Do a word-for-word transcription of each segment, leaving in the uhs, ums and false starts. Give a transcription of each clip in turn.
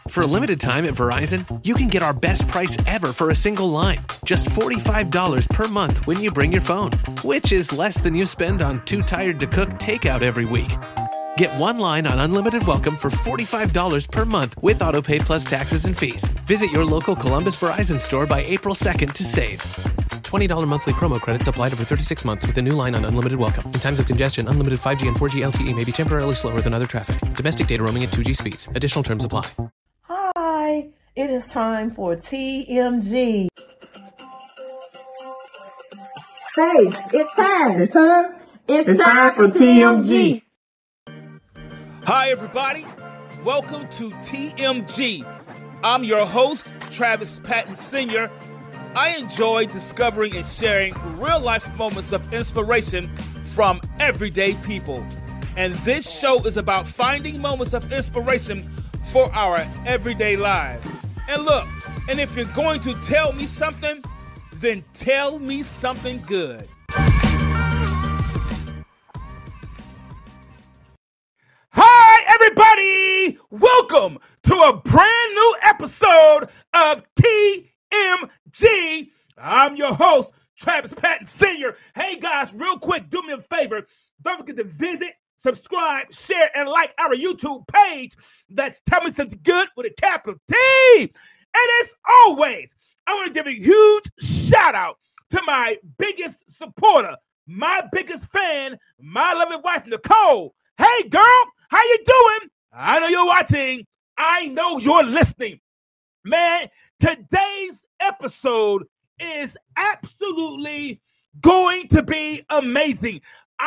For a limited time at Verizon, you can get our best price ever for a single line. Just forty-five dollars per month when you bring your phone, which is less than you spend on Too Tired to Cook takeout every week. Get one line on Unlimited Welcome for forty-five dollars per month with AutoPay plus taxes and fees. Visit your local Columbus Verizon store by April second to save. twenty dollars monthly promo credits applied over thirty-six months with a new line on Unlimited Welcome. In times of congestion, unlimited five G and four G L T E may be temporarily slower than other traffic. Domestic data roaming at two G speeds. Additional terms apply. Hi, it is time for T M G. Hey, it's time. It's time. It's, it's time, time for T M G. Hi, everybody. Welcome to T M G. I'm your host, Travis Patton Senior I enjoy discovering and sharing real-life moments of inspiration from everyday people. And this show is about finding moments of inspiration for our everyday lives. And look, and if you're going to tell me something, then tell me something good. Hi, everybody! Welcome to a brand new episode of T M G. I'm your host, Travis Patton Senior Hey, guys, real quick, do me a favor. Don't forget to visit, subscribe, share, and like our YouTube page. That's Tell Me Something Good with a capital T. And as always, I want to give a huge shout out to my biggest supporter, my biggest fan, my loving wife, Nicole. Hey, girl, how you doing? I know you're watching. I know you're listening. Man, today's episode is absolutely going to be amazing.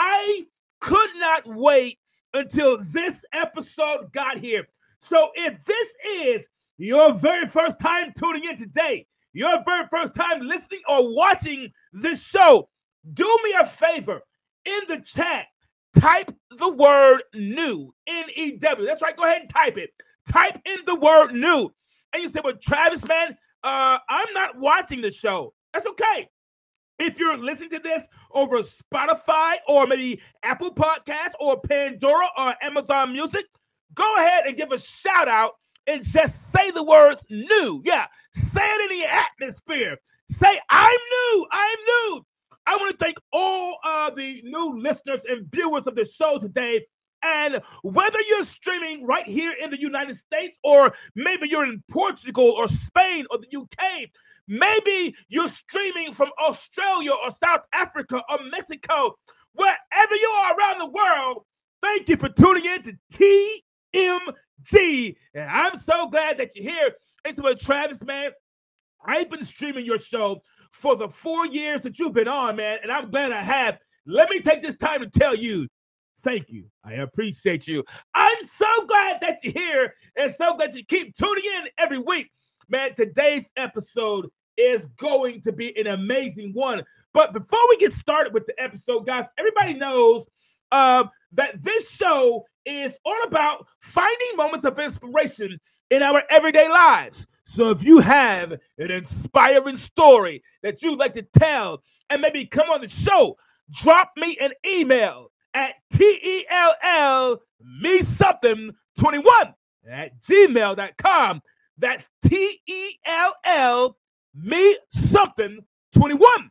I could not wait until this episode got here. So if this is your very first time tuning in today, your very first time listening or watching this show, do me a favor. In the chat, type the word new, N E W. That's right. Go ahead and type it. Type in the word new. And you say, well, Travis, man, uh, I'm not watching the show. That's okay. If you're listening to this over Spotify or maybe Apple Podcasts or Pandora or Amazon Music, go ahead and give a shout out and just say the words new. Yeah, say it in the atmosphere. Say, I'm new. I'm new. I want to thank all of the new listeners and viewers of the show today. And whether you're streaming right here in the United States or maybe you're in Portugal or Spain or the U K, maybe you're streaming from Australia or South Africa or Mexico, wherever you are around the world, thank you for tuning in to T M G. And I'm so glad that you're here. And so, Travis, man, I've been streaming your show for the four years that you've been on, man, and I'm glad I have. Let me take this time to tell you, thank you. I appreciate you. I'm so glad that you're here and so glad you keep tuning in every week. Man, today's episode is going to be an amazing one. But before we get started with the episode, guys, everybody knows uh, that this show is all about finding moments of inspiration in our everyday lives. So if you have an inspiring story that you'd like to tell and maybe come on the show, drop me an email at T E L L me something twenty-one at gmail dot com. That's T E L L me something twenty-one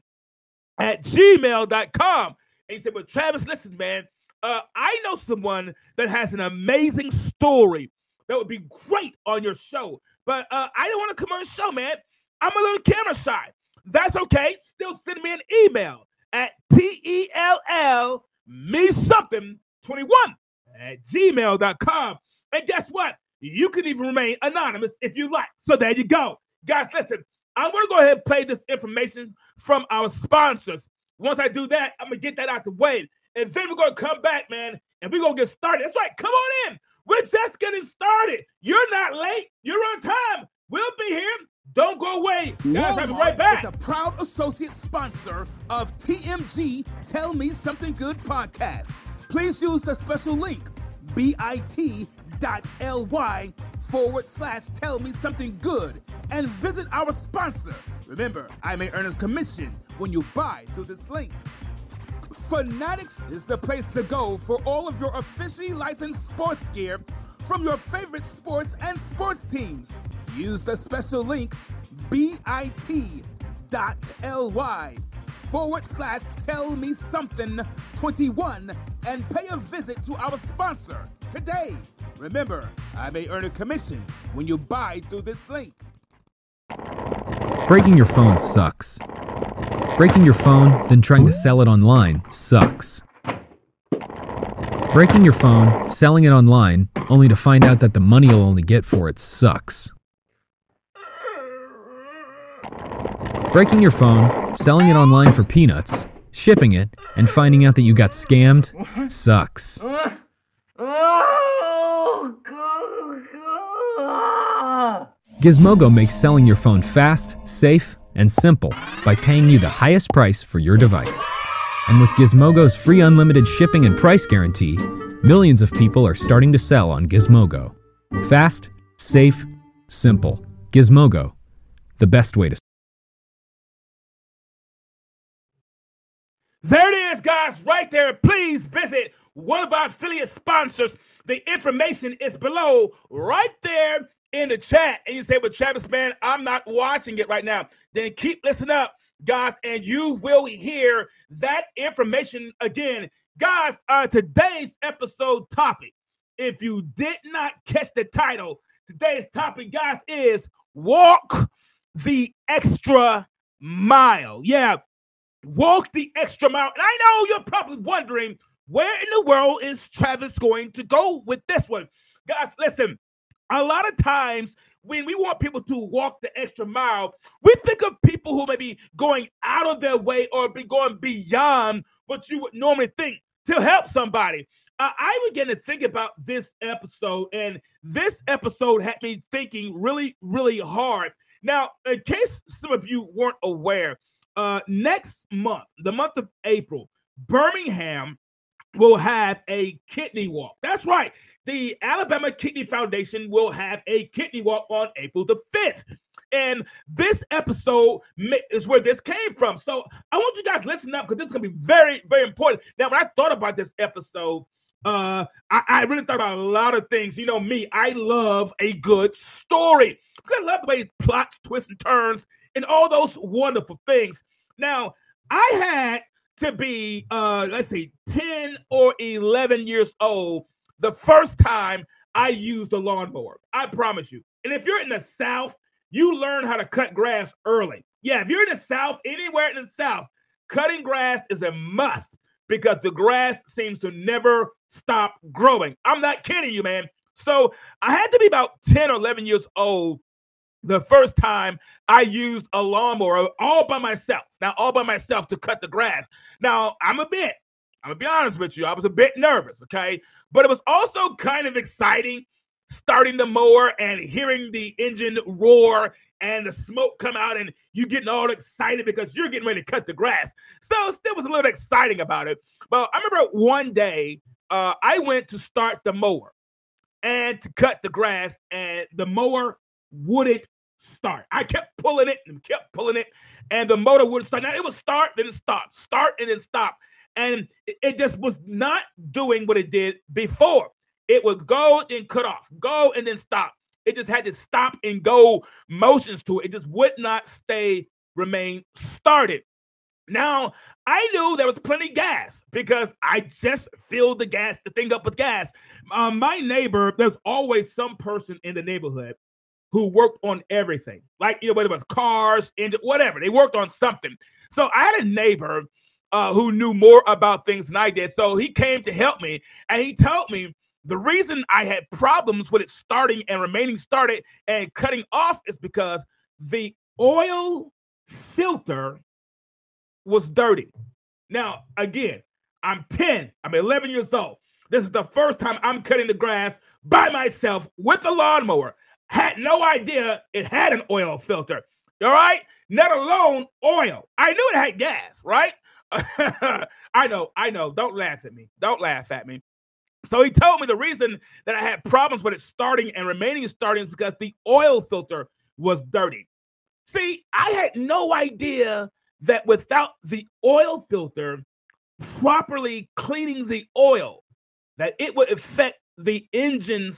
at gmail dot com. And you say, well, Travis, listen, man, uh, I know someone that has an amazing story that would be great on your show. But uh, I don't want to come on the show, man. I'm a little camera shy. That's okay. Still send me an email at T E L L me something twenty-one at gmail dot com. And guess what? You can even remain anonymous if you like. So there you go. Guys, listen, I'm going to go ahead and play this information from our sponsors. Once I do that, I'm going to get that out the way. And then we're going to come back, man, and we're going to get started. That's right. Come on in. We're just getting started. You're not late. You're on time. We'll be here. Don't go away. Guys, I'll be right back. Walmart is a proud associate sponsor of T M G Tell Me Something Good podcast. Please use the special link bit.ly forward slash tell me something good and visit our sponsor. Remember, I may earn a commission when you buy through this link. Fanatics is the place to go for all of your officially licensed sports gear from your favorite sports and sports teams. Use the special link bit.ly forward slash tell me something 21 and pay a visit to our sponsor today. Remember, I may earn a commission when you buy through this link. Breaking your phone sucks. Breaking your phone, then trying to sell it online sucks. Breaking your phone, selling it online, only to find out that the money you'll only get for it sucks. Breaking your phone, selling it online for peanuts, shipping it, and finding out that you got scammed sucks. Gizmodo makes selling your phone fast, safe, and simple by paying you the highest price for your device. And with Gizmodo's free unlimited shipping and price guarantee, millions of people are starting to sell on Gizmodo. Fast, safe, simple. Gizmodo, the best way to. There it is, guys, right there. Please visit one of our affiliate sponsors. The information is below, right there in the chat. And you say, well, Travis, man, I'm not watching it right now. Then keep listening up, guys, and you will hear that information again. Guys, uh, today's episode topic, if you did not catch the title, today's topic, guys, is walk the extra mile. Yeah, walk the extra mile. And I know you're probably wondering, where in the world is Travis going to go with this one? Guys, listen, a lot of times when we want people to walk the extra mile, we think of people who may be going out of their way or be going beyond what you would normally think to help somebody. Uh, I began to think about this episode, and this episode had me thinking really, really hard. Now, in case some of you weren't aware, uh, next month, the month of April, Birmingham will have a kidney walk. That's right. The Alabama Kidney Foundation will have a kidney walk on April the fifth. And this episode is where this came from. So I want you guys to listen up because this is going to be very, very important. Now, when I thought about this episode, uh, I, I really thought about a lot of things. You know me, I love a good story. I love the way it plots, twists, and turns, and all those wonderful things. Now, I had to be, uh, let's see, ten or eleven years old the first time I used a lawnmower. I promise you. And if you're in the South, you learn how to cut grass early. Yeah, if you're in the South, anywhere in the South, cutting grass is a must because the grass seems to never stop growing. I'm not kidding you, man. So I had to be about ten or eleven years old the first time I used a lawnmower all by myself. Now, all by myself to cut the grass. Now, I'm a bit, I'm going to be honest with you, I was a bit nervous, okay? But it was also kind of exciting starting the mower and hearing the engine roar and the smoke come out and you getting all excited because you're getting ready to cut the grass. So still was a little exciting about it. But I remember one day uh, I went to start the mower and to cut the grass, and the mower wouldn't start. I kept pulling it and kept pulling it, and the motor wouldn't start. Now it would start, then it stopped, start, and then stop. And it, it just was not doing what it did before. It would go and cut off, go and then stop. It just had to stop and go motions to it. It just would not stay, remain started. Now, I knew there was plenty of gas because I just filled the gas, the thing up with gas. Um, my neighbor, there's always some person in the neighborhood who worked on everything. Like, you know, whether it was cars, engine, whatever. They worked on something. So I had a neighbor uh, who knew more about things than I did. So he came to help me, and he told me the reason I had problems with it starting and remaining started and cutting off is because the oil filter was dirty. Now, again, I'm ten. I'm eleven years old. This is the first time I'm cutting the grass by myself with a lawnmower. Had no idea it had an oil filter. All right? Let alone oil. I knew it had gas, right? I know, I know. Don't laugh at me. Don't laugh at me. So he told me the reason that I had problems with it starting and remaining starting is because the oil filter was dirty. See, I had no idea that without the oil filter properly cleaning the oil, that it would affect the engine's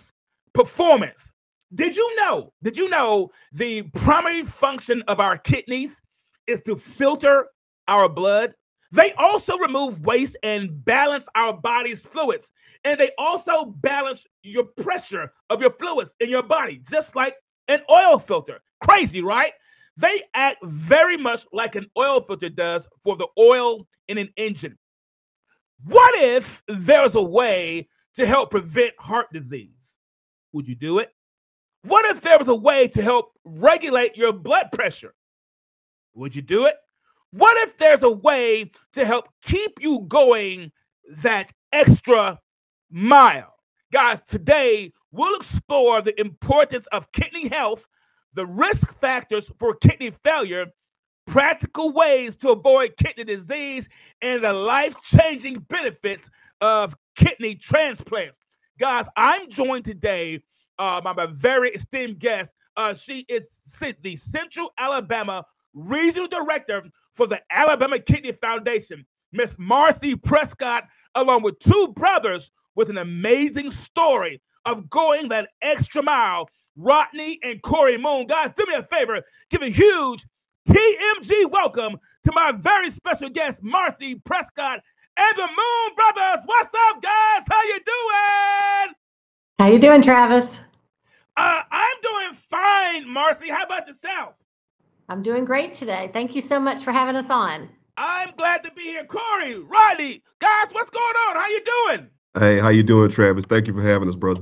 performance. Did you know, did you know the primary function of our kidneys is to filter our blood? They also remove waste and balance our body's fluids. And they also balance your pressure of your fluids in your body, just like an oil filter. Crazy, right? They act very much like an oil filter does for the oil in an engine. What if there's a way to help prevent heart disease? Would you do it? What if there was a way to help regulate your blood pressure? Would you do it? What if there's a way to help keep you going that extra mile? Guys, today we'll explore the importance of kidney health, the risk factors for kidney failure, practical ways to avoid kidney disease, and the life-changing benefits of kidney transplants. Guys, I'm joined today uh, by my very esteemed guest. Uh, she is the Central Alabama Regional Director for the Alabama Kidney Foundation, Miss Marcy Prescott, along with two brothers with an amazing story of going that extra mile, Rodney and Corey Moon. Guys, do me a favor, give a huge T M G welcome to my very special guest, Marcy Prescott and the Moon Brothers. What's up, guys? How you doing? How you doing, Travis? Uh, I'm doing fine, Marcy. How about yourself? I'm doing great today. Thank you so much for having us on. I'm glad to be here. Corey, Rodney, guys, what's going on? How you doing? Hey, how you doing, Travis? Thank you for having us, brother.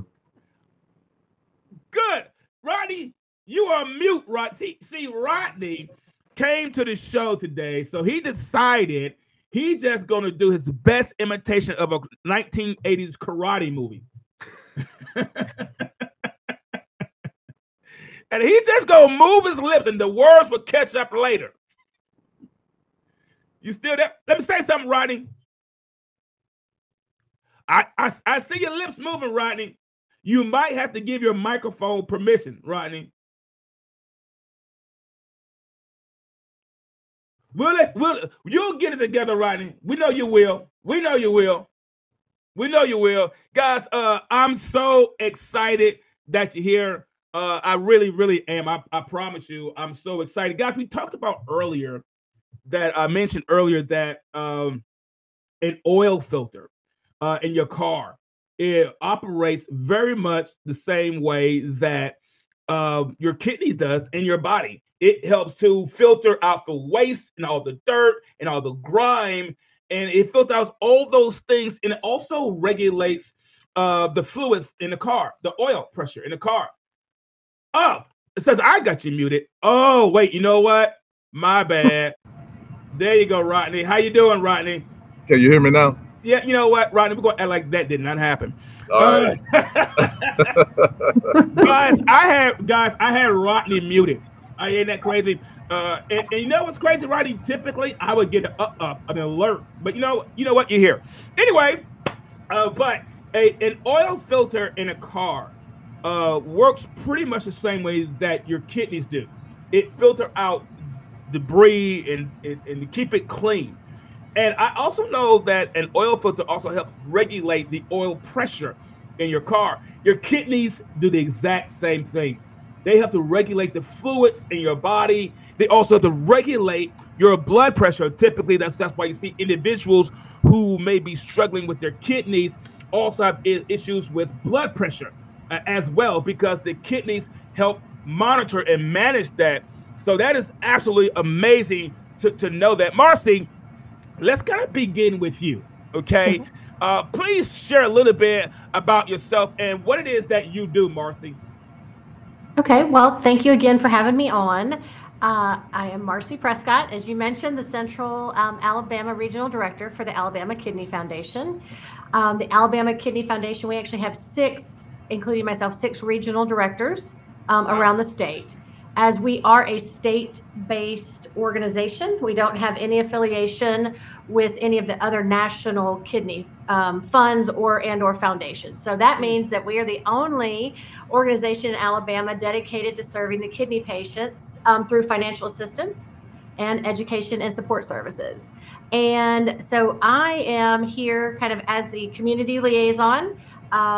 Good. Rodney, you are mute, Rod. See, see, Rodney came to the show today, so he decided he's just going to do his best imitation of a nineteen eighties karate movie. And he's just going to move his lips and the words will catch up later. You still there? Let me say something, Rodney. I, I, I see your lips moving, Rodney. You might have to give your microphone permission, Rodney. We'll let, we'll, you'll get it together, Rodney. We know you will. We know you will. We know you will. Guys, uh, I'm so excited that you're here. Uh, I really, really am. I, I promise you, I'm so excited. Guys, we talked about earlier that I mentioned earlier that um, an oil filter uh, in your car, it operates very much the same way that uh, your kidneys does in your body. It helps to filter out the waste and all the dirt and all the grime, and it filters out all those things, and it also regulates uh, the fluids in the car, the oil pressure in the car. Oh, it says I got you muted. Oh, wait, you know what? My bad. There you go, Rodney. How you doing, Rodney? Can you hear me now? Yeah, you know what, Rodney? We're going to act like that did not happen. All uh, right. guys, I had guys, I had Rodney muted. I ain't that crazy. Uh, and, and you know what's crazy, Rodney? Typically, I would get an up, up, an alert, but you know, you know what? You're here anyway. Uh, but a an oil filter in a car uh, works pretty much the same way that your kidneys do. It filters out debris and, and and keep it clean. And I also know that an oil filter also helps regulate the oil pressure in your car. Your kidneys do the exact same thing. They have to regulate the fluids in your body. They also have to regulate your blood pressure. Typically, that's that's why you see individuals who may be struggling with their kidneys also have I- issues with blood pressure uh, as well, because the kidneys help monitor and manage that. So that is absolutely amazing to, to know that. Marcy, let's kind of begin with you, okay? Mm-hmm. Uh, please share a little bit about yourself and what it is that you do, Marcy. Okay, well, thank you again for having me on. Uh, I am Marcy Prescott, as you mentioned, the Central um, Alabama Regional Director for the Alabama Kidney Foundation. Um, the Alabama Kidney Foundation, we actually have six, including myself, six regional directors um, around the state. As we are a state-based organization, we don't have any affiliation with any of the other national kidney um, funds or and or foundations. So that means that we are the only organization in Alabama dedicated to serving the kidney patients um, through financial assistance and education and support services. And so I am here kind of as the community liaison. Um,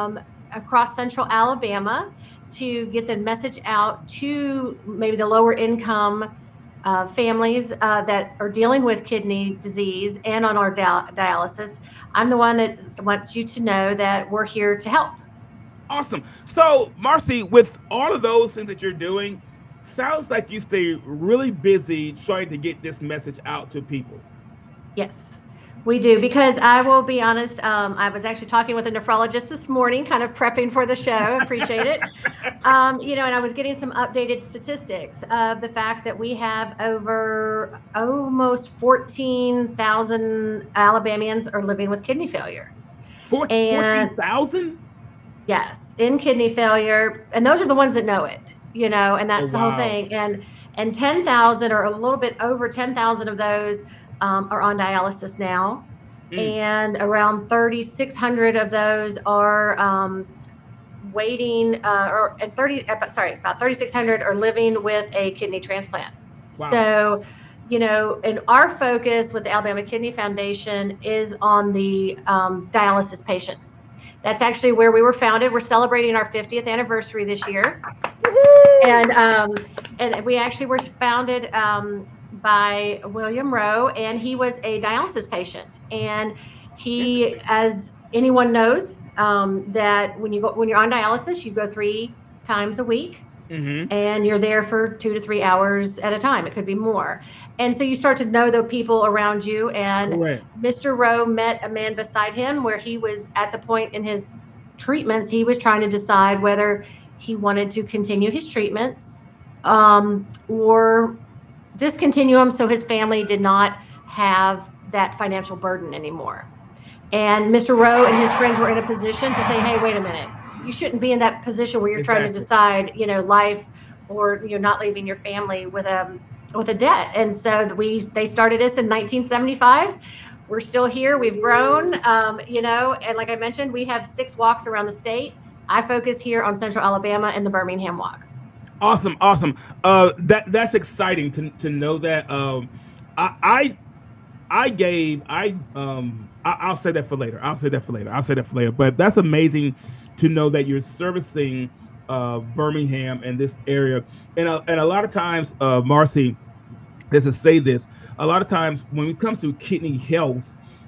across central Alabama to get the message out to maybe the lower income uh, families uh, that are dealing with kidney disease and on our dia- dialysis. I'm the one that wants you to know that we're here to help. Awesome. So, Marcy, with all of those things that you're doing, sounds like you stay really busy trying to get this message out to people. Yes, we do. Because I will be honest, um, I was actually talking with a nephrologist this morning, kind of prepping for the show. I appreciate it. Um, you know, and I was getting some updated statistics of the fact that we have over almost fourteen thousand Alabamians are living with kidney failure. fourteen thousand? Yes, in kidney failure. And those are the ones that know it, you know, and that's Oh, the wow. whole thing. And and ten thousand or a little bit over ten thousand of those um, are on dialysis now. Mm. And around thirty-six hundred of those are um, waiting, uh, or and thirty, uh, sorry, about thirty-six hundred are living with a kidney transplant. Wow. So, you know, and our focus with the Alabama Kidney Foundation is on the um, dialysis patients. That's actually where we were founded. We're celebrating our fiftieth anniversary this year. And um, and we actually were founded um, by William Rowe, and he was a dialysis patient. And he, as anyone knows, um, that when you go when you're on dialysis, you go three times a week. Mm-hmm. And you're there for two to three hours at a time. It could be more. And so you start to know the people around you. And Right. Mister Rowe met a man beside him where he was at the point in his treatments, he was trying to decide whether he wanted to continue his treatments um, or discontinue them so his family did not have that financial burden anymore. And Mister Rowe and his friends were in a position to say, hey, wait a minute. You shouldn't be in that position where you're Exactly. trying to decide, you know, life or you're not leaving your family with a with a debt. And so we they started us in nineteen seventy-five. We're still here. We've grown, um, you know, and like I mentioned, we have six walks around the state. I focus here on Central Alabama and the Birmingham Walk. Awesome, awesome. Uh, that that's exciting to to know that. Um, I I, I gave I um I, I'll say that for later. I'll say that for later. I'll say that for later. But that's amazing to know that you're servicing uh, Birmingham and this area, and uh, and a lot of times, uh, Marcy, just to say this, a lot of times when it comes to kidney health,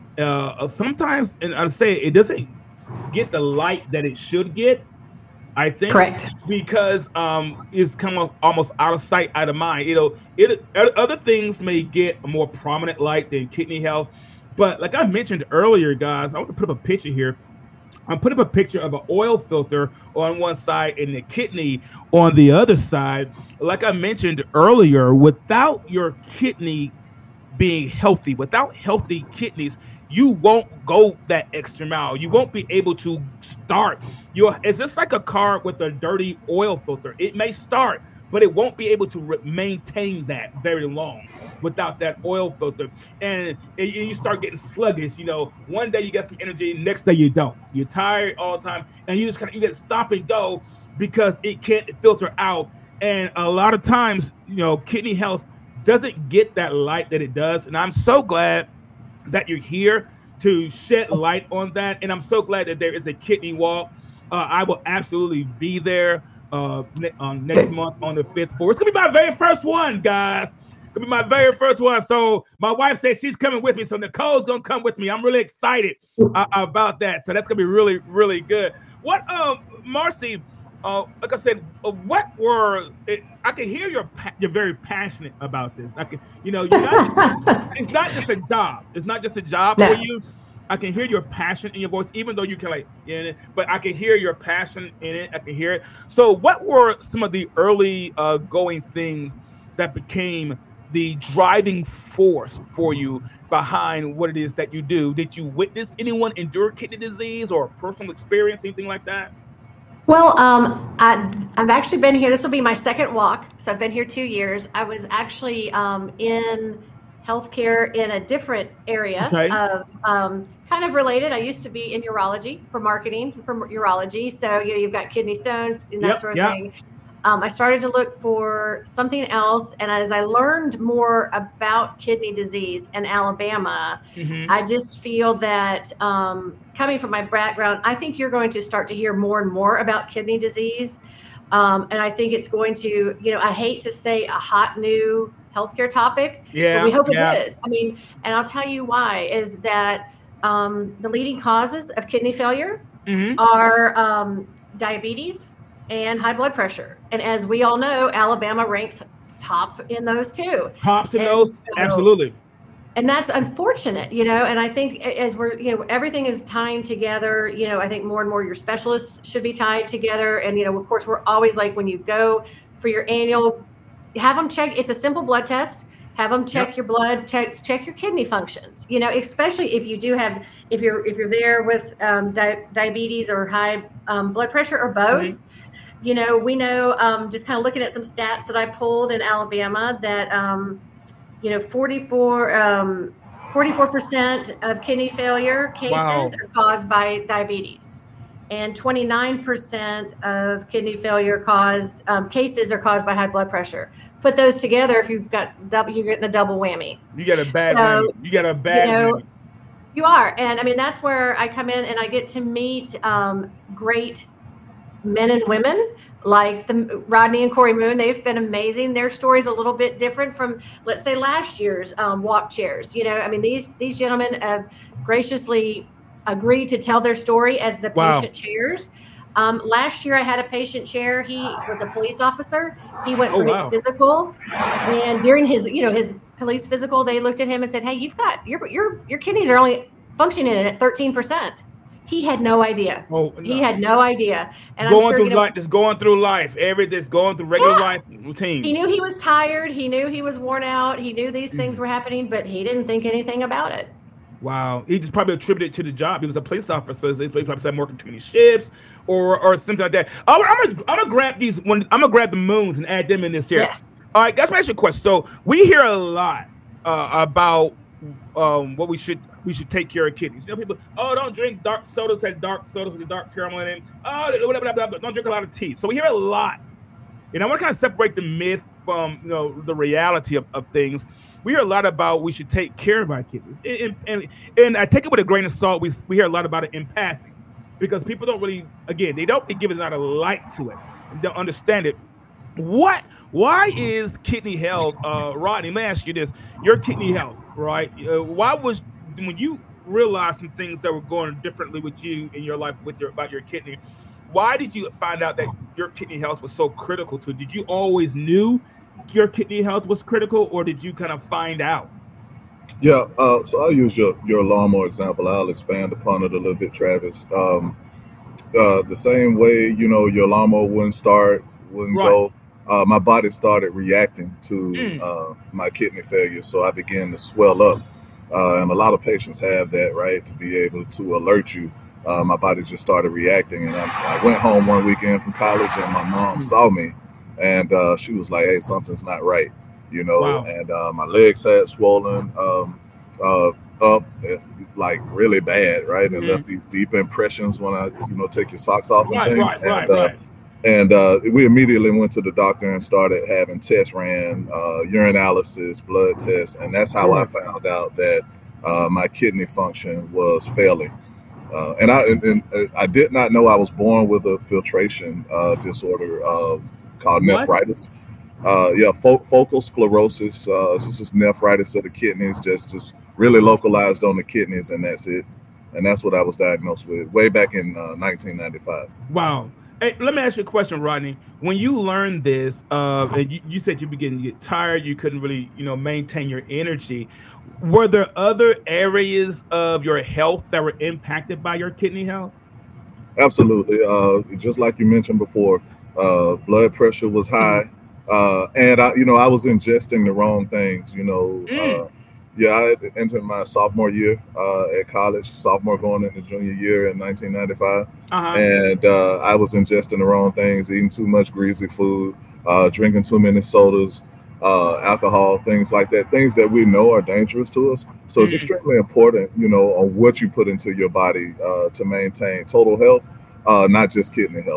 uh, sometimes, and I say it doesn't get the light that it should get. I think Correct. because um, it's kind of almost out of sight, out of mind. You know, it other things may get a more prominent light than kidney health, but like I mentioned earlier, guys, I want to put up a picture here. I'm putting up a picture of an oil filter on one side and the kidney on the other side. Like I mentioned earlier, without your kidney being healthy, without healthy kidneys, you won't go that extra mile. You won't be able to start. Your, it's just like a car with a dirty oil filter. It may start, but it won't be able to re- maintain that very long without that oil filter. And, and you start getting sluggish. You know, one day you get some energy, next day you don't. You're tired all the time, and you just kind of you get stop and go because it can't filter out. And a lot of times, you know, kidney health doesn't get that light that it does. And I'm so glad that you're here to shed light on that. And I'm so glad that there is a kidney walk. Uh, I will absolutely be there uh, ne- um, next month on the fifth floor. It's going to be my very first one, guys. It's going to be my very first one. So my wife said she's coming with me. So Nicole's going to come with me. I'm really excited uh, about that. So that's going to be really, really good. What, uh, Marcy, uh, like I said, uh, what were, it, I can hear you're, pa- you're very passionate about this. I can, you know, you're not, it's not just a job. It's not just a job No. for you. I can hear your passion in your voice, even though you can like in it, but I can hear your passion in it. I can hear it. So what were some of the early uh, going things that became the driving force for you behind what it is that you do? Did you witness anyone endure kidney disease or personal experience, anything like that? Well, um, I, I've actually been here. This will be my second walk. So I've been here two years. I was actually um, in healthcare in a different area Okay. of um, kind of related. I used to be in urology for marketing for urology. So, you know, you've got kidney stones and that Yep, sort of yep. thing. Um, I started to look for something else. And as I learned more about kidney disease in Alabama, mm-hmm. I just feel that um, coming from my background, I think you're going to start to hear more and more about kidney disease. Um, and I think it's going to, you know, I hate to say a hot new healthcare topic, yeah, but we hope yeah. it is. I mean, and I'll tell you why, is that um, the leading causes of kidney failure mm-hmm. are um, diabetes and high blood pressure. And as we all know, Alabama ranks top in those two. Tops in and those, so, absolutely. And that's unfortunate, you know, and I think as we're, you know, everything is tying together, you know, I think more and more your specialists should be tied together. And, you know, of course, we're always like, when you go for your annual, have them check, it's a simple blood test, have them check yep. your blood, check, check your kidney functions, you know, especially if you do have, if you're, if you're there with um, di- diabetes or high um, blood pressure or both. Mm-hmm. You know, we know, um, just kind of looking at some stats that I pulled in Alabama, that, um, you know, forty-four, um, forty-four percent of kidney failure cases wow. are caused by diabetes. And twenty-nine percent of kidney failure caused um, cases are caused by high blood pressure. Put those together, if you've got double, you're getting a double whammy. You get a bad so, whammy. You get a bad you know, whammy. You are. And I mean, that's where I come in and I get to meet um, great men and women like the Rodney and Corey Moon. They've been amazing. Their story's a little bit different from, let's say, last year's um, walk chairs. You know, I mean, these these gentlemen have graciously agreed to tell their story as the wow. patient chairs. Um, last year, I had a patient chair. He was a police officer. He went oh, for wow. his physical, and during his, you know, his police physical, they looked at him and said, "Hey, you've got your your your kidneys are only functioning at thirteen percent." He had no idea. Oh, no. He had no idea. And going I'm sure, through you know, life, just going through life, every just going through regular yeah. life routine. He knew he was tired. He knew he was worn out. He knew these things were happening, but he didn't think anything about it. Wow. He just probably attributed it to the job. He was a police officer, so he probably said working too many shifts or or something like that. I'm, I'm gonna I'm gonna grab these one. I'm gonna grab the moons and add them in this here. Yeah. All right, that's my actual question. So we hear a lot uh, about um, what we should. We should take care of kidneys. You know, people, oh, don't drink dark sodas, that dark sodas with the dark caramel in it. Oh, blah, blah, blah, blah, don't drink a lot of tea. So we hear a lot. And I want to kind of separate the myth from, you know, the reality of, of things. We hear a lot about we should take care of our kidneys. And, and, and I take it with a grain of salt. We, we hear a lot about it in passing because people don't really, again, they don't give it a lot of light to it. And don't understand it. What, why is kidney health, uh, Rodney, let me ask you this, your kidney health, right? Uh, why was, when you realized some things that were going differently with you in your life with your about your kidney, why did you find out that your kidney health was so critical to? Did you always knew your kidney health was critical, or did you kind of find out? Yeah, uh, so I'll use your your lawnmower example. I'll expand upon it a little bit, Travis. Um, uh, the same way, you know, your lawnmower wouldn't start, wouldn't right. go. Uh, my body started reacting to mm. uh, my kidney failure, so I began to swell up. Uh, and a lot of patients have that, right, to be able to alert you. Uh, my body just started reacting. And I, I went home one weekend from college and my mom saw me and uh, she was like, hey, something's not right, you know, wow. and uh, my legs had swollen um, uh, up like really bad, right, and mm-hmm. left these deep impressions when I, you know, take your socks off and right, things. Right, and, right, uh, right. And uh, we immediately went to the doctor and started having tests ran, uh, urinalysis, blood tests. And that's how I found out that uh, my kidney function was failing. Uh, and, I, and, and I did not know I was born with a filtration uh, disorder uh, called what? nephritis. Uh, yeah, fo- focal sclerosis. Uh, this is nephritis of the kidneys, just, just really localized on the kidneys, and that's it. And that's what I was diagnosed with way back in uh, nineteen ninety-five. Wow. Hey, let me ask you a question, Rodney. When you learned this, uh, and you, you said you began to get tired, you couldn't really, you know, maintain your energy. Were there other areas of your health that were impacted by your kidney health? Absolutely. Uh, just like you mentioned before, uh, blood pressure was high, uh, and I, you know, I was ingesting the wrong things. You know, mm. uh, yeah, I had entered my sophomore year uh, at college, sophomore going into junior year in nineteen ninety-five. Uh-huh. And uh, I was ingesting the wrong things, eating too much greasy food, uh, drinking too many sodas, uh, alcohol, things like that, things that we know are dangerous to us. So mm-hmm. it's extremely important, you know, on what you put into your body uh, to maintain total health, uh, not just kidney health.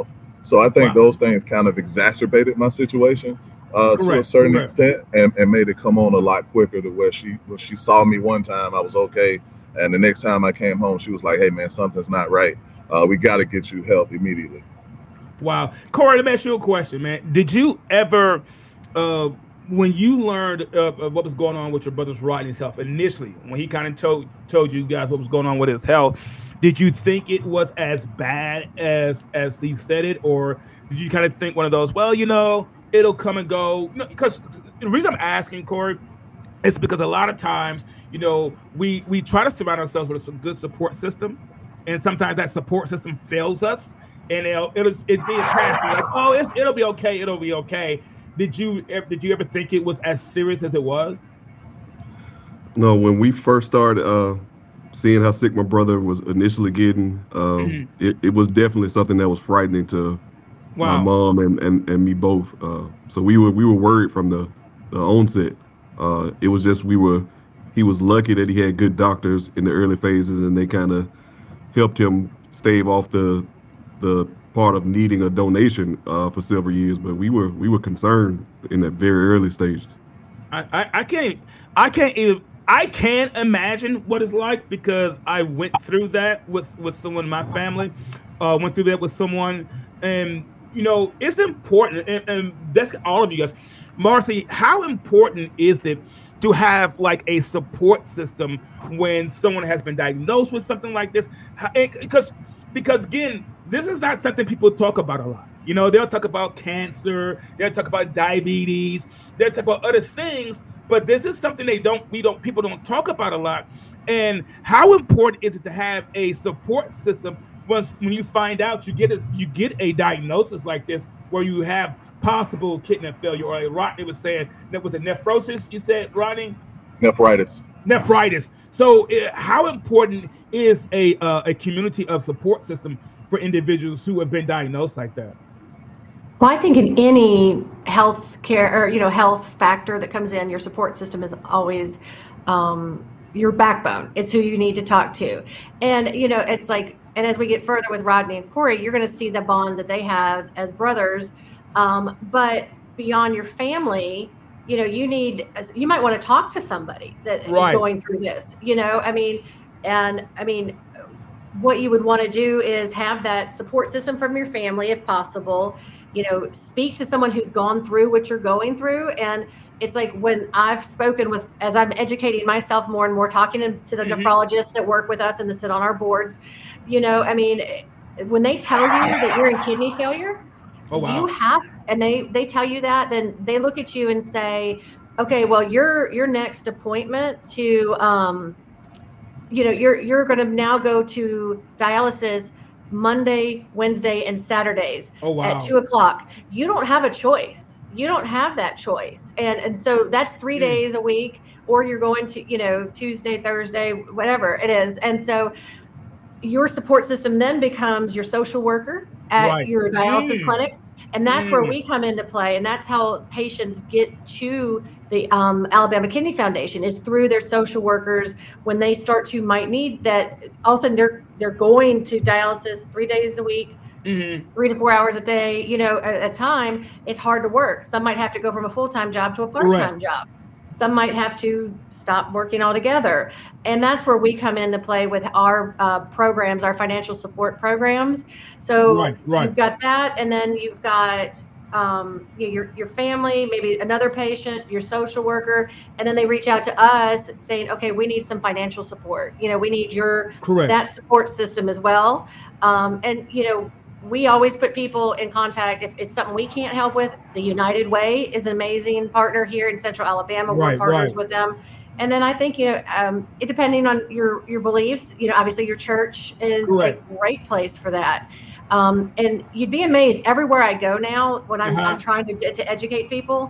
So I think Wow. those things kind of exacerbated my situation uh, to a Correct, certain correct. extent, and, and made it come on a lot quicker to where she when she saw me one time, I was okay, and the next time I came home, she was like, "Hey man, something's not right. Uh, we got to get you help immediately." Wow. Corey, let me ask you a question, man. Did you ever, uh, when you learned of, of what was going on with your brother's Rodney's health initially, when he kind of told told you guys what was going on with his health, did you think it was as bad as as he said it, or did you kind of think one of those, well, you know, it'll come and go? No, because the reason I'm asking, Corey, is because a lot of times, you know, we we try to surround ourselves with a good support system, and sometimes that support system fails us. And it'll, it'll, it's being passed like, oh, it's, it'll be okay, it'll be okay. Did you ever, did you ever think it was as serious as it was? No, when we first started uh, seeing how sick my brother was initially getting, um, Mhm. it, it was definitely something that was frightening to my Wow. mom and, and, and me both. Uh, so we were we were worried from the, the onset. Uh, it was just we were he was lucky that he had good doctors in the early phases, and they kind of helped him stave off the the part of needing a donation uh, for several years, but we were we were concerned in that very early stages. I, I, I can't I can't even I can't imagine what it's like, because I went through that with, with someone in my family, uh, went through that with someone, and you know, it's important, and, and that's all of you guys. Marcy, how important is it to have like a support system when someone has been diagnosed with something like this? Because because again, this is not something people talk about a lot. You know, they'll talk about cancer, they'll talk about diabetes, they'll talk about other things, but this is something they don't, we don't, people don't talk about a lot. And how important is it to have a support system once when you find out you get a, you get a diagnosis like this, where you have possible kidney failure, or like Rodney was saying, that was a nephrosis, you said, Rodney? Nephritis. Nephritis. So uh, how important is a uh, a community of support system for individuals who have been diagnosed like that? Well, I think in any health care or, you know, health factor that comes in, your support system is always um, your backbone. It's who you need to talk to. And, you know, it's like, and as we get further with Rodney and Corey, you're going to see the bond that they have as brothers. Um, but beyond your family, you know, you need, you might want to talk to somebody that Right. is going through this, you know, I mean, and I mean, what you would want to do is have that support system from your family, if possible, you know, speak to someone who's gone through what you're going through. And it's like when I've spoken with, as I'm educating myself more and more, talking to the Mhm. nephrologists that work with us and that sit on our boards, you know, I mean, when they tell you that you're in kidney failure, Oh, wow. you have, and they, they tell you that, then they look at you and say, okay, well, your, your next appointment to, um, you know, you're, you're going to now go to dialysis Monday, Wednesday, and Saturdays Oh, wow. at two o'clock. You don't have a choice. You don't have that choice. And, and so that's three Mm. days a week, or you're going to, you know, Tuesday, Thursday, whatever it is. And so your support system then becomes your social worker at Right. your dialysis Mm. clinic. And that's where Mm. we come into play. And that's how patients get to the um, Alabama Kidney Foundation, is through their social workers. When they start to might need that, all of a sudden they're, they're going to dialysis three days a week, Mhm. three to four hours a day, you know, at a time. It's hard to work. Some might have to go from a full-time job to a part-time job. Some might have to stop working altogether. And that's where we come into play with our uh, programs, our financial support programs. So Right, right. you've got that, and then you've got um, your, your family, maybe another patient, your social worker, and then they reach out to us saying, okay, we need some financial support. You know, we need your, Correct. that support system as well. Um, and, you know, we always put people in contact if it's something we can't help with. The United Way is an amazing partner here in Central Alabama. Right, We're partners right. with them. And then I think, you know, um, it, depending on your, your beliefs, you know, obviously your church is Correct. a great place for that. Um, and you'd be amazed everywhere I go now when I'm, Uh-huh. I'm trying to, to educate people.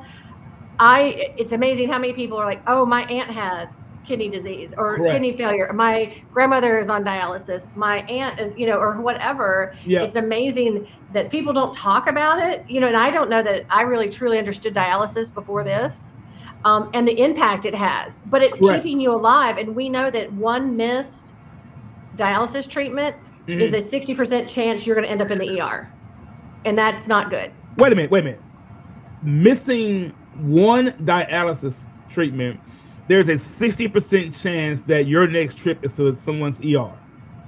I, it's amazing how many people are like, oh, my aunt had kidney disease or Correct. kidney failure. My grandmother is on dialysis. My aunt is, you know, or whatever. Yeah. It's amazing that people don't talk about it, you know, and I don't know that I really truly understood dialysis before this, um, and the impact it has, but it's Correct. keeping you alive. And we know that one missed dialysis treatment Mhm. is a sixty percent chance you're going to end up in the E R. and that's not good. Wait a minute, wait a minute. Missing one dialysis treatment, there's a sixty percent chance that your next trip is to someone's E R.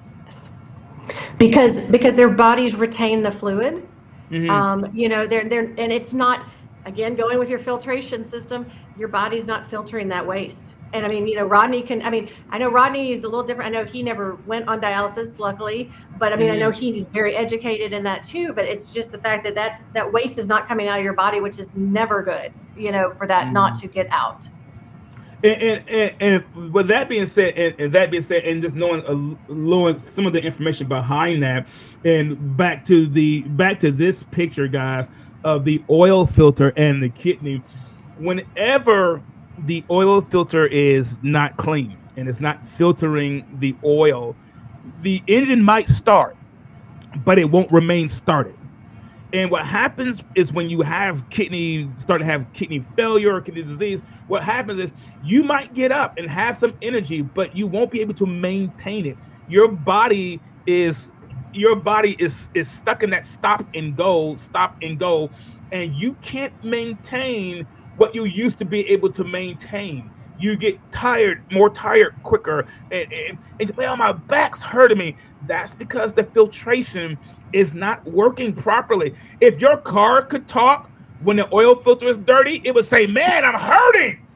Because because their bodies retain the fluid. Mm-hmm. Um, you know, they're they're and it's not, again, going with your filtration system, your body's not filtering that waste. And I mean, you know, Rodney can, I mean, I know Rodney is a little different. I know he never went on dialysis, luckily, but I mean, mm-hmm. I know he's very educated in that too, but it's just the fact that that's, that waste is not coming out of your body, which is never good, you know, for that mm-hmm. not to get out. And, and, and, and with that being said, and, and that being said, and just knowing, uh, knowing some of the information behind that, and back to the, back to this picture, guys, of the oil filter and the kidney, whenever the oil filter is not clean and it's not filtering the oil, the engine might start, but it won't remain started. And what happens is when you have kidney, start to have kidney failure or kidney disease, what happens is you might get up and have some energy, but you won't be able to maintain it. Your body is, your body is, is stuck in that stop and go, stop and go, and you can't maintain what you used to be able to maintain. You get tired, more tired quicker, and, and, and well, my back's hurting me. That's because the filtration is not working properly. If your car could talk when the oil filter is dirty, it would say, man, I'm hurting.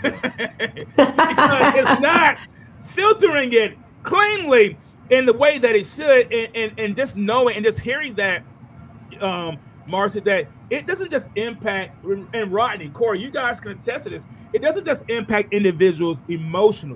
Because it's not filtering it cleanly in the way that it should. And, and, and just knowing and just hearing that, um, Marcy, that it doesn't just impact, and Rodney, Corey, you guys can attest to this, it doesn't just impact individuals emotionally.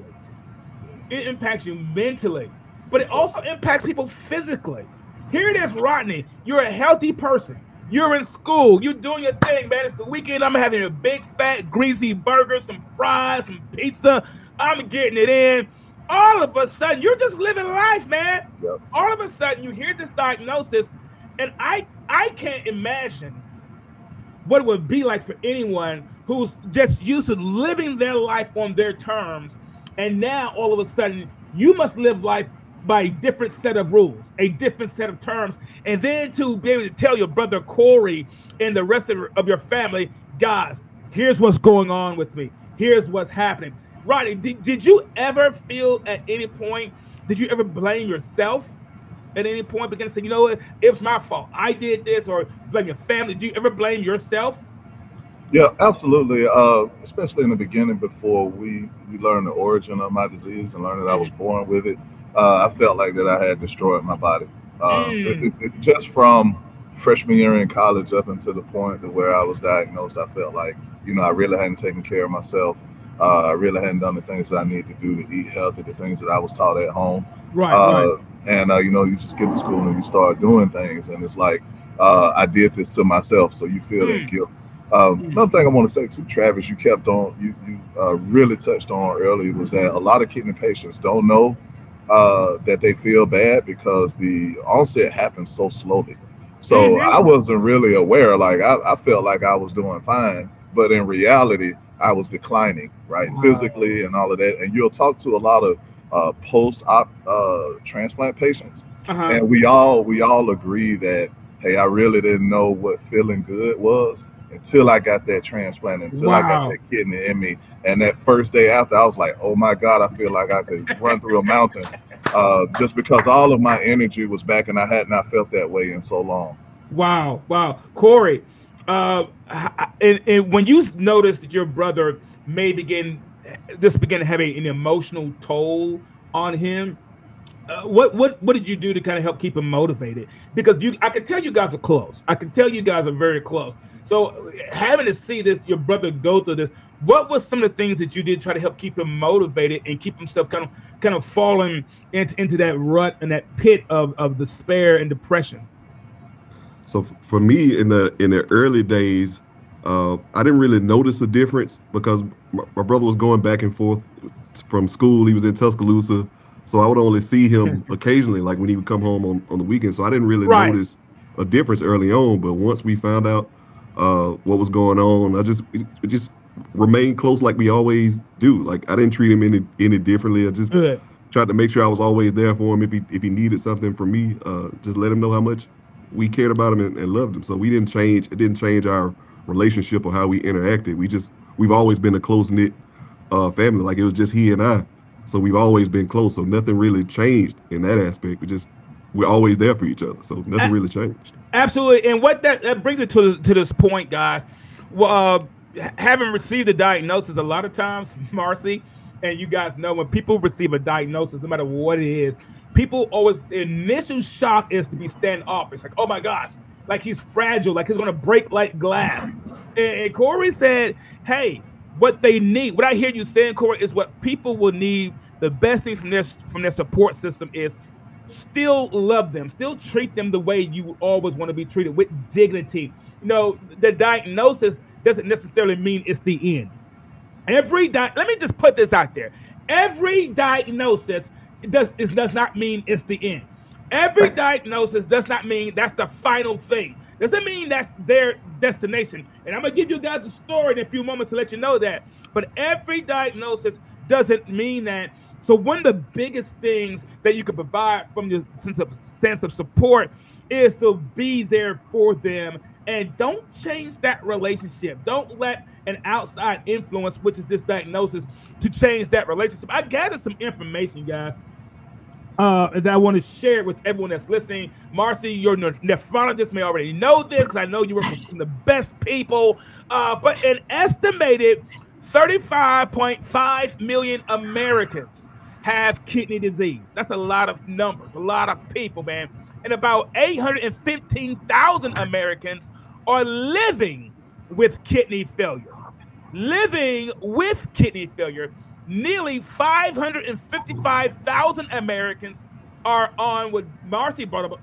It impacts you mentally, but it also impacts people physically. Here it is, Rodney, you're a healthy person. You're in school. You're doing your thing, man. It's the weekend. I'm having a big, fat, greasy burger, some fries, some pizza. I'm getting it in. All of a sudden, you're just living life, man. Yep. All of a sudden, you hear this diagnosis, and I I can't imagine what it would be like for anyone who's just used to living their life on their terms, and now all of a sudden you must live life by a different set of rules, a different set of terms, and then to be able to tell your brother Corey and the rest of, of your family, guys, here's what's going on with me. Here's what's happening. Rodney, did, did you ever feel at any point, did you ever blame yourself? At any point begin to say, you know what, it was my fault. I did this, or blame your family. Do you ever blame yourself? Yeah, absolutely. Uh, especially in the beginning before we, we learned the origin of my disease and learned that I was born with it. Uh, I felt like that I had destroyed my body. Uh, mm. it, it, it, just from freshman year in college up until the point to where I was diagnosed, I felt like, you know, I really hadn't taken care of myself. Uh, I really hadn't done the things that I needed to do to eat healthy, the things that I was taught at home. Right, uh, right. And, uh, you know, you just get to school and you start doing things. And it's like, uh, I did this to myself. So you feel mm. that guilt. Um, mm. Another thing I want to say too, Travis, you kept on, you, you uh, really touched on earlier was that a lot of kidney patients don't know uh, that they feel bad because the onset happens so slowly. So mm-hmm. I wasn't really aware. Like I, I felt like I was doing fine, but in reality, I was declining, right? Wow. Physically and all of that. And you'll talk to a lot of uh, post-op uh, transplant patients. Uh-huh. And we all we all agree that, hey, I really didn't know what feeling good was until I got that transplant, until wow. I got that kidney in me. And that first day after, I was like, oh my God, I feel like I could run through a mountain uh, just because all of my energy was back and I had not felt that way in so long. Wow. Wow. Corey, uh, and, and when you noticed that your brother may begin, this began to have a, an emotional toll on him, Uh, what what what did you do to kind of help keep him motivated? Because you, I can tell you guys are close. I can tell you guys are very close. So having to see this, your brother go through this, what was some of the things that you did to try to help keep him motivated and keep himself kind of kind of falling into, into that rut and that pit of, of despair and depression? So for me, in the in the early days, uh, I didn't really notice a difference because my, my brother was going back and forth from school. He was in Tuscaloosa. So I would only see him occasionally, like when he would come home on, on the weekend. So I didn't really right. notice a difference early on. But once we found out uh, what was going on, I just it, it just remained close like we always do. Like I didn't treat him any any differently. I just Good. tried to make sure I was always there for him if he if he needed something from me. Uh, just let him know how much we cared about him and, and loved him. So we didn't change. It didn't change our relationship or how we interacted. We just we've always been a close knit uh, family. Like it was just he and I. So we've always been close. So nothing really changed in that aspect. We just we're always there for each other. So nothing really changed. Absolutely. And what that, that brings it to to this point, guys. Well, uh, having received a diagnosis, a lot of times, Marcy, and you guys know when people receive a diagnosis, no matter what it is, people always, the initial shock is to be standoffish. Like, oh my gosh, like he's fragile, like he's going to break like glass. And, and Corey said, hey, what they need, what I hear you saying, Corey, is what people will need. The best thing from their, from their support system is still love them, still treat them the way you always want to be treated, with dignity. You know, the diagnosis doesn't necessarily mean it's the end. Every di- let me just put this out there. Every diagnosis does is, does not mean it's the end. Every diagnosis does not mean that's the final thing. Doesn't mean that's their destination. And I'm gonna give you guys a story in a few moments to let you know that. But every diagnosis doesn't mean that. So one of the biggest things that you can provide from your sense of, sense of support is to be there for them. And don't change that relationship. Don't let an outside influence, which is this diagnosis, to change that relationship. I gathered some information, guys, uh, that I want to share with everyone that's listening. Marcy, your nephrologist may already know this because I know you work with the best people. Uh, but an estimated thirty-five point five million Americans have kidney disease. That's a lot of numbers, a lot of people, man. And about eight hundred fifteen thousand Americans are living with kidney failure. Living with kidney failure. Nearly five hundred fifty-five thousand Americans are on what Marcy brought up,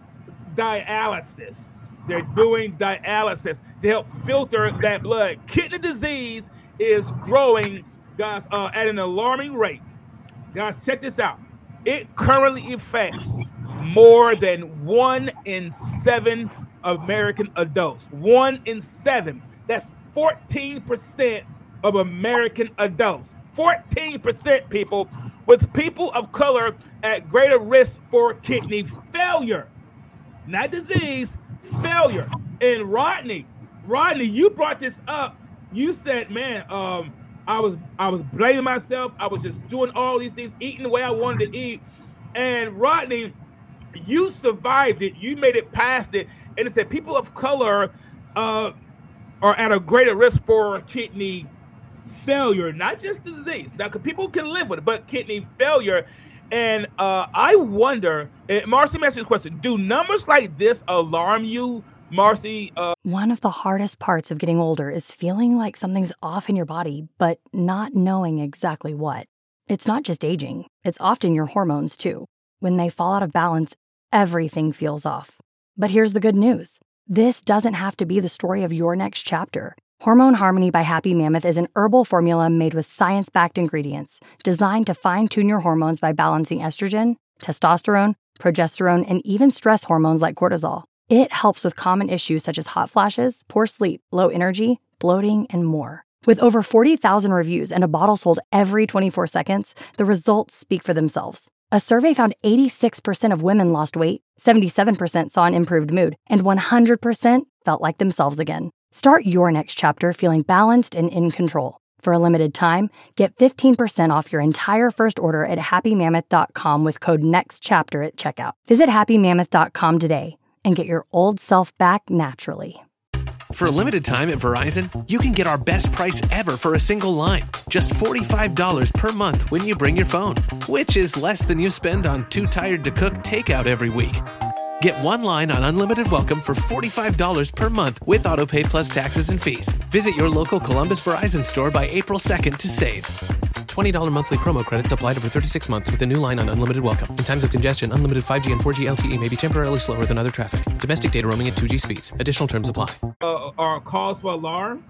dialysis. They're doing dialysis to help filter that blood. Kidney disease is growing, guys, uh, at an alarming rate. Guys, check this out. It currently affects more than one in seven American adults. One in seven. That's fourteen percent of American adults. fourteen percent, people, with people of color at greater risk for kidney failure. Not disease, failure. And Rodney, Rodney, you brought this up. You said, man, um, I was I was blaming myself. I was just doing all these things, eating the way I wanted to eat. And Rodney, you survived it. You made it past it. And it said people of color uh, are at a greater risk for kidney failure, not just disease. Now, people can live with it, but kidney failure. And uh, I wonder, uh, Marcy, let me ask you a question. Do numbers like this alarm you, Marcy? Uh- One of the hardest parts of getting older is feeling like something's off in your body, but not knowing exactly what. It's not just aging. It's often your hormones, too. When they fall out of balance, everything feels off. But here's the good news. This doesn't have to be the story of your next chapter. Hormone Harmony by Happy Mammoth is an herbal formula made with science-backed ingredients designed to fine-tune your hormones by balancing estrogen, testosterone, progesterone, and even stress hormones like cortisol. It helps with common issues such as hot flashes, poor sleep, low energy, bloating, and more. With over forty thousand reviews and a bottle sold every twenty-four seconds, the results speak for themselves. A survey found eighty-six percent of women lost weight, seventy-seven percent saw an improved mood, and one hundred percent felt like themselves again. Start your next chapter feeling balanced and in control. For a limited time, get fifteen percent off your entire first order at happy mammoth dot com with code NEXTCHAPTER at checkout. Visit happy mammoth dot com today and get your old self back naturally. For a limited time at Verizon, you can get our best price ever for a single line. Just forty-five dollars per month when you bring your phone, which is less than you spend on Too Tired to Cook takeout every week. Get one line on Unlimited Welcome for forty-five dollars per month with AutoPay plus taxes and fees. Visit your local Columbus Verizon store by April second to save. twenty dollars monthly promo credits applied over thirty-six months with a new line on Unlimited Welcome. In times of congestion, unlimited five G and four G L T E may be temporarily slower than other traffic. Domestic data roaming at two G speeds. Additional terms apply. Uh, are cause for alarm?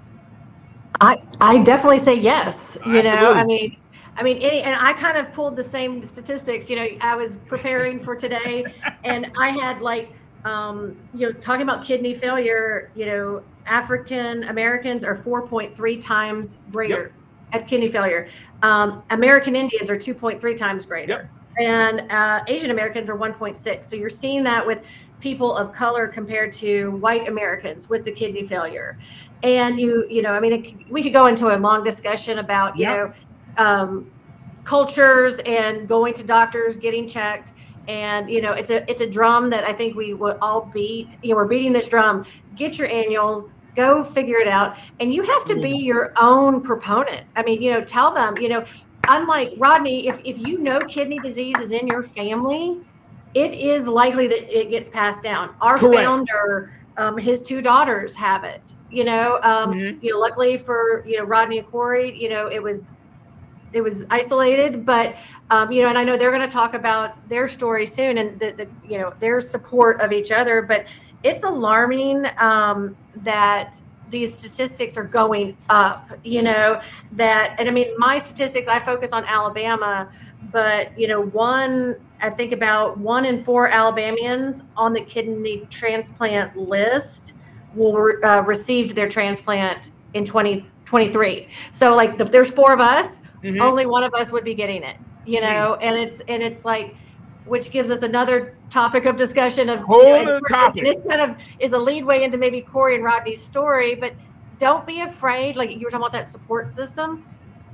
I I definitely say yes. You Absolutely. know, I mean, I mean, any, and I kind of pulled the same statistics. You know, I was preparing for today, and I had like, um, you know, talking about kidney failure. You know, African Americans are four point three times greater yep. at kidney failure. Um, American Indians are two point three times greater, yep. and uh, Asian Americans are one point six. So you're seeing that with people of color compared to white Americans with the kidney failure. And you, you know, I mean, it, we could go into a long discussion about, you Yep. know, um, cultures and going to doctors, getting checked. And, you know, it's a, it's a drum that I think we would all beat. You know, we're beating this drum. Get your annuals, go figure it out. And you have to be your own proponent. I mean, you know, tell them, you know, unlike Rodney, if, if you know kidney disease is in your family, it is likely that it gets passed down. Our Correct. founder, um, his two daughters have it, you know, um, Mhm. you know, luckily for, you know, Rodney and Corey, you know, it was, it was isolated, but, um, you know, and I know they're going to talk about their story soon and the, the, you know, their support of each other, but it's alarming, um, that these statistics are going up, you know, that, and I mean, my statistics, I focus on Alabama, but, you know, one, I think about one in four Alabamians on the kidney transplant list will uh, received their transplant in twenty twenty-three. So like if there's four of us, Mhm. only one of us would be getting it, you know, and it's, and it's like, which gives us another topic of discussion of, Whole you know, and other topic. this kind of is a lead way into maybe Corey and Rodney's story, but don't be afraid. Like you were talking about that support system.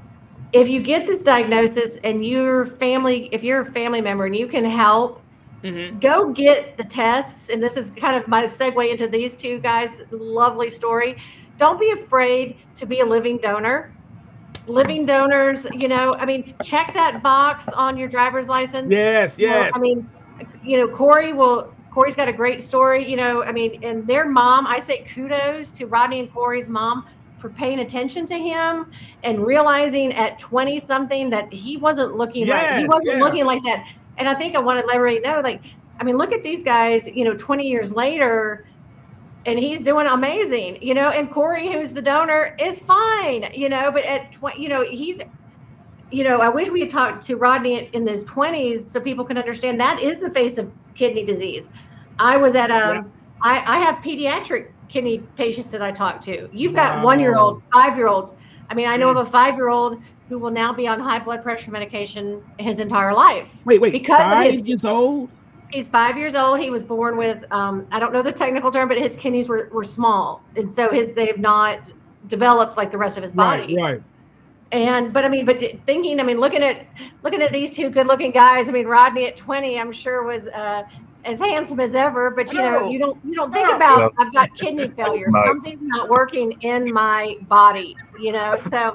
If you get this diagnosis and your family, if you're a family member and you can help, Mhm. go get the tests. And this is kind of my segue into these two guys' lovely story. Don't be afraid to be a living donor. Living donors, you know, I mean, check that box on your driver's license. Yes, You know, yes. I mean, you know, Corey will, Corey's got a great story, you know, I mean, and their mom, I say kudos to Rodney and Corey's mom for paying attention to him and realizing at twenty something that he wasn't looking right. He Yes, wasn't yeah. looking like that. And I think I want to let everybody know, like, I mean, look at these guys, you know, twenty years later, and he's doing amazing, you know, and Corey, who's the donor, is fine, you know, but at twenty, you know, he's, you know, I wish we had talked to Rodney in his twenties so people can understand that is the face of kidney disease. I was at a, Yeah. I, I have pediatric kidney patients that I talk to. You've got Wow. one-year-old, five-year-olds. I mean, I know of a five-year-old who will now be on high blood pressure medication his entire life. Wait, wait. Because of five his- years old? He's five years old. He was born with, um, I don't know the technical term, but his kidneys were, were small. And so his, they have not developed like the rest of his body. Right, right. And, but I mean, but thinking, I mean, looking at, looking at these two good looking guys, I mean, Rodney at twenty, I'm sure was, uh, as handsome as ever, but you know, No. you don't, you don't think No. about, Yeah. I've got kidney failure. Nice. Something's not working in my body, you know? So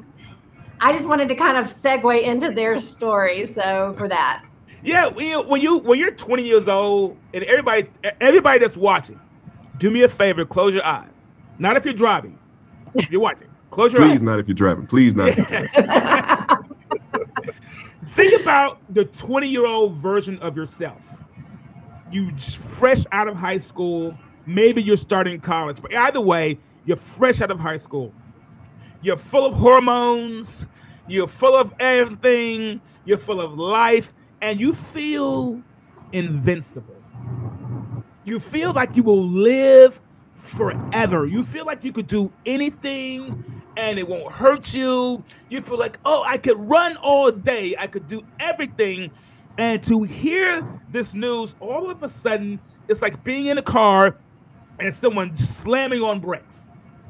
I just wanted to kind of segue into their story. So for that. Yeah, when you, when you when you're twenty years old and everybody everybody that's watching, do me a favor, close your eyes. Not if you're driving. If you're watching, close your Please eyes. not if you're driving. Please not if you're driving. Think about the twenty-year-old version of yourself. You just fresh out of high school. Maybe you're starting college, but either way, you're fresh out of high school. You're full of hormones. You're full of everything. You're full of life, and you feel invincible. You feel like you will live forever. You feel like you could do anything and it won't hurt you. You feel like, oh, I could run all day. I could do everything. And to hear this news, all of a sudden, it's like being in a car and someone slamming on brakes.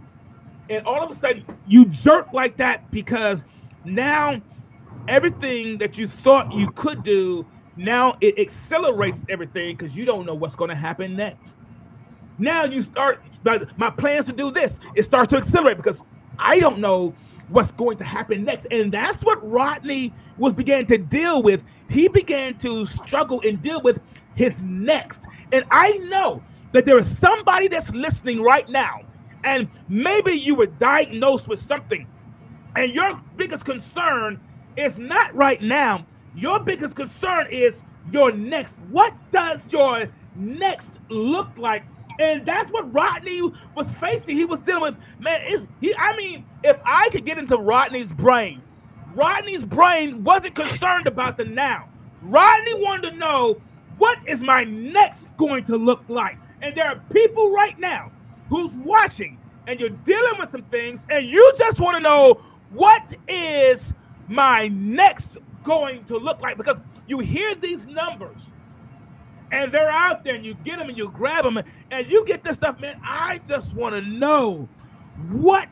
And all of a sudden, you jerk like that because now everything that you thought you could do, now it accelerates everything because you don't know what's going to happen next. Now you start, my plans to do this, it starts to accelerate because I don't know what's going to happen next. And that's what Rodney was began to deal with. He began to struggle and deal with his next. And I know that there is somebody that's listening right now, and maybe you were diagnosed with something, and your biggest concern is not right now. Your biggest concern is your next. What does your next look like? And that's what Rodney was facing. He was dealing with, man, it's, he, I mean, if I could get into Rodney's brain, Rodney's brain wasn't concerned about the now. Rodney wanted to know, what is my next going to look like? And there are people right now who's watching, and you're dealing with some things, and you just want to know, what is my next going to look like? Because you hear these numbers, And they're out there, and you get them, and you grab them, and you get this stuff, man. I just want to know, what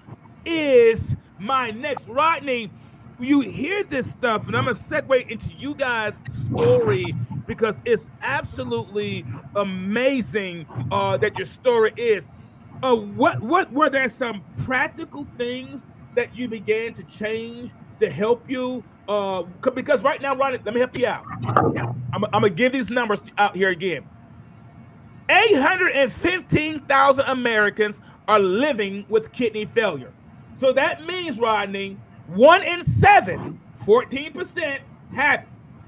is my next? Rodney, you hear this stuff, and I'm going to segue into you guys' story because it's absolutely amazing uh, that your story is. Uh, what what were there some practical things that you began to change to help you? Uh, because right now, Rodney, let me help you out. I'm, I'm gonna give these numbers out here again. eight hundred fifteen thousand Americans are living with kidney failure. So that means, Rodney, one in seven, fourteen percent have it.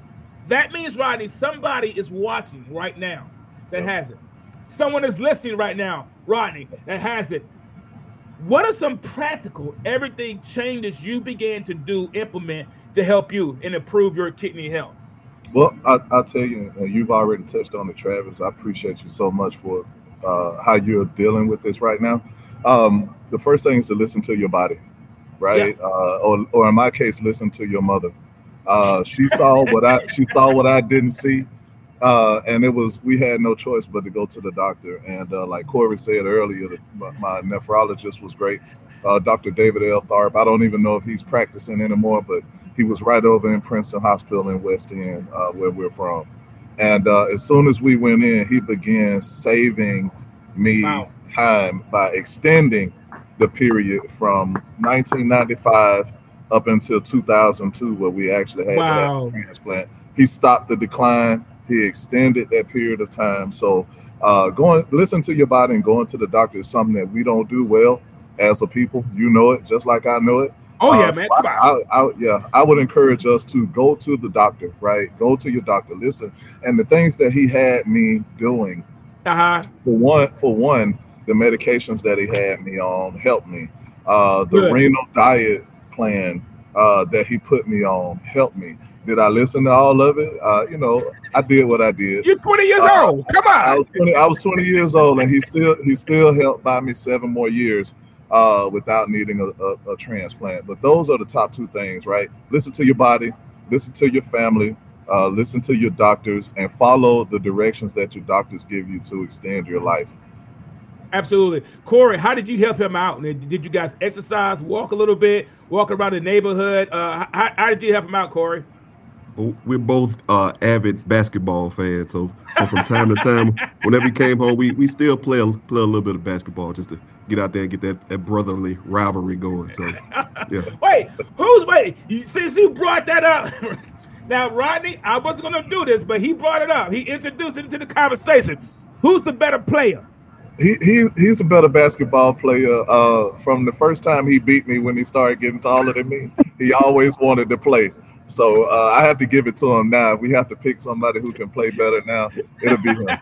That means, Rodney, somebody is watching right now that has it. Someone is listening right now, Rodney, that has it. What are some practical, everything changes you began to do, implement to help you and improve your kidney health? Well, I, I'll tell you, and you've already touched on it, Travis. I appreciate you so much for uh, how you're dealing with this right now. Um, the first thing is to listen to your body, right? Yeah. Uh, or, or in my case, listen to your mother. Uh, she saw what I she saw what I didn't see. Uh, and it was, we had no choice but to go to the doctor. And uh, like Corey said earlier, the, my, my nephrologist was great. Uh, Doctor David L. Tharp. I don't even know if he's practicing anymore, but he was right over in Princeton Hospital in West End, uh, where we're from. And uh, as soon as we went in, he began saving me wow. time by extending the period from nineteen ninety-five up until two thousand two, where we actually had wow. to have a transplant. He stopped the decline. He extended that period of time. So uh, going, listen to your body and going to the doctor is something that we don't do well as a people. You know it, just like I know it. Oh, yeah, uh, man. So I, I, I, yeah, I would encourage us to go to the doctor, right? Go to your doctor, listen. And the things that he had me doing, uh-huh. for one, for one, the medications that he had me on helped me. Uh, the Good. renal diet plan uh, that he put me on helped me. Did I listen to all of it? Uh, you know, I did what I did. You're twenty years uh, old. Come on. I was twenty. I was twenty years old, and he still he still helped buy me seven more years uh, without needing a, a, a transplant. But those are the top two things, right? Listen to your body, listen to your family, uh, listen to your doctors, and follow the directions that your doctors give you to extend your life. Absolutely. Corey, how did you help him out? Did you guys exercise, walk a little bit, walk around the neighborhood? Uh, how, how did you help him out, Corey? We're both uh, avid basketball fans, so so from time to time, whenever he came home, we, we still play a, play a little bit of basketball just to get out there and get that, that brotherly rivalry going. So, yeah. Wait, who's wait? Since you brought that up, now Rodney, I wasn't going to do this, but he brought it up. He introduced it into the conversation. Who's the better player? He he he's a better basketball player. Uh, from the first time he beat me when he started getting taller than me, he always wanted to play. So uh, I have to give it to him now. If we have to pick somebody who can play better now, it'll be him.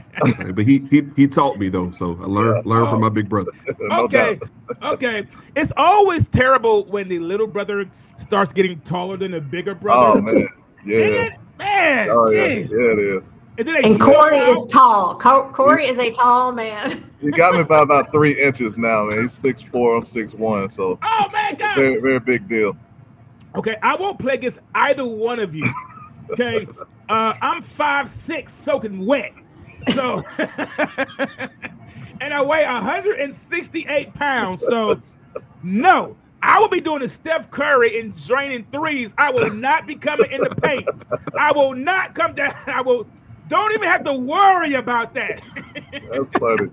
But he he he taught me though, so I learned yeah. learned oh. from my big brother. No okay, doubt. okay. It's always terrible when the little brother starts getting taller than the bigger brother. Oh man, yeah, man. Oh yeah, yeah, it is. And, and Corey is tall. Co- Corey is a tall man. He got me by about three inches now, man. He's six four, I'm six one, so oh man, God. very very big deal. Okay, I won't play against either one of you. Okay, uh, I'm five six, soaking wet. So, and I weigh one hundred sixty-eight pounds. So, no, I will be doing a Steph Curry and draining threes. I will not be coming in the paint. I will not come down. I will. Don't even have to worry about that. That's funny.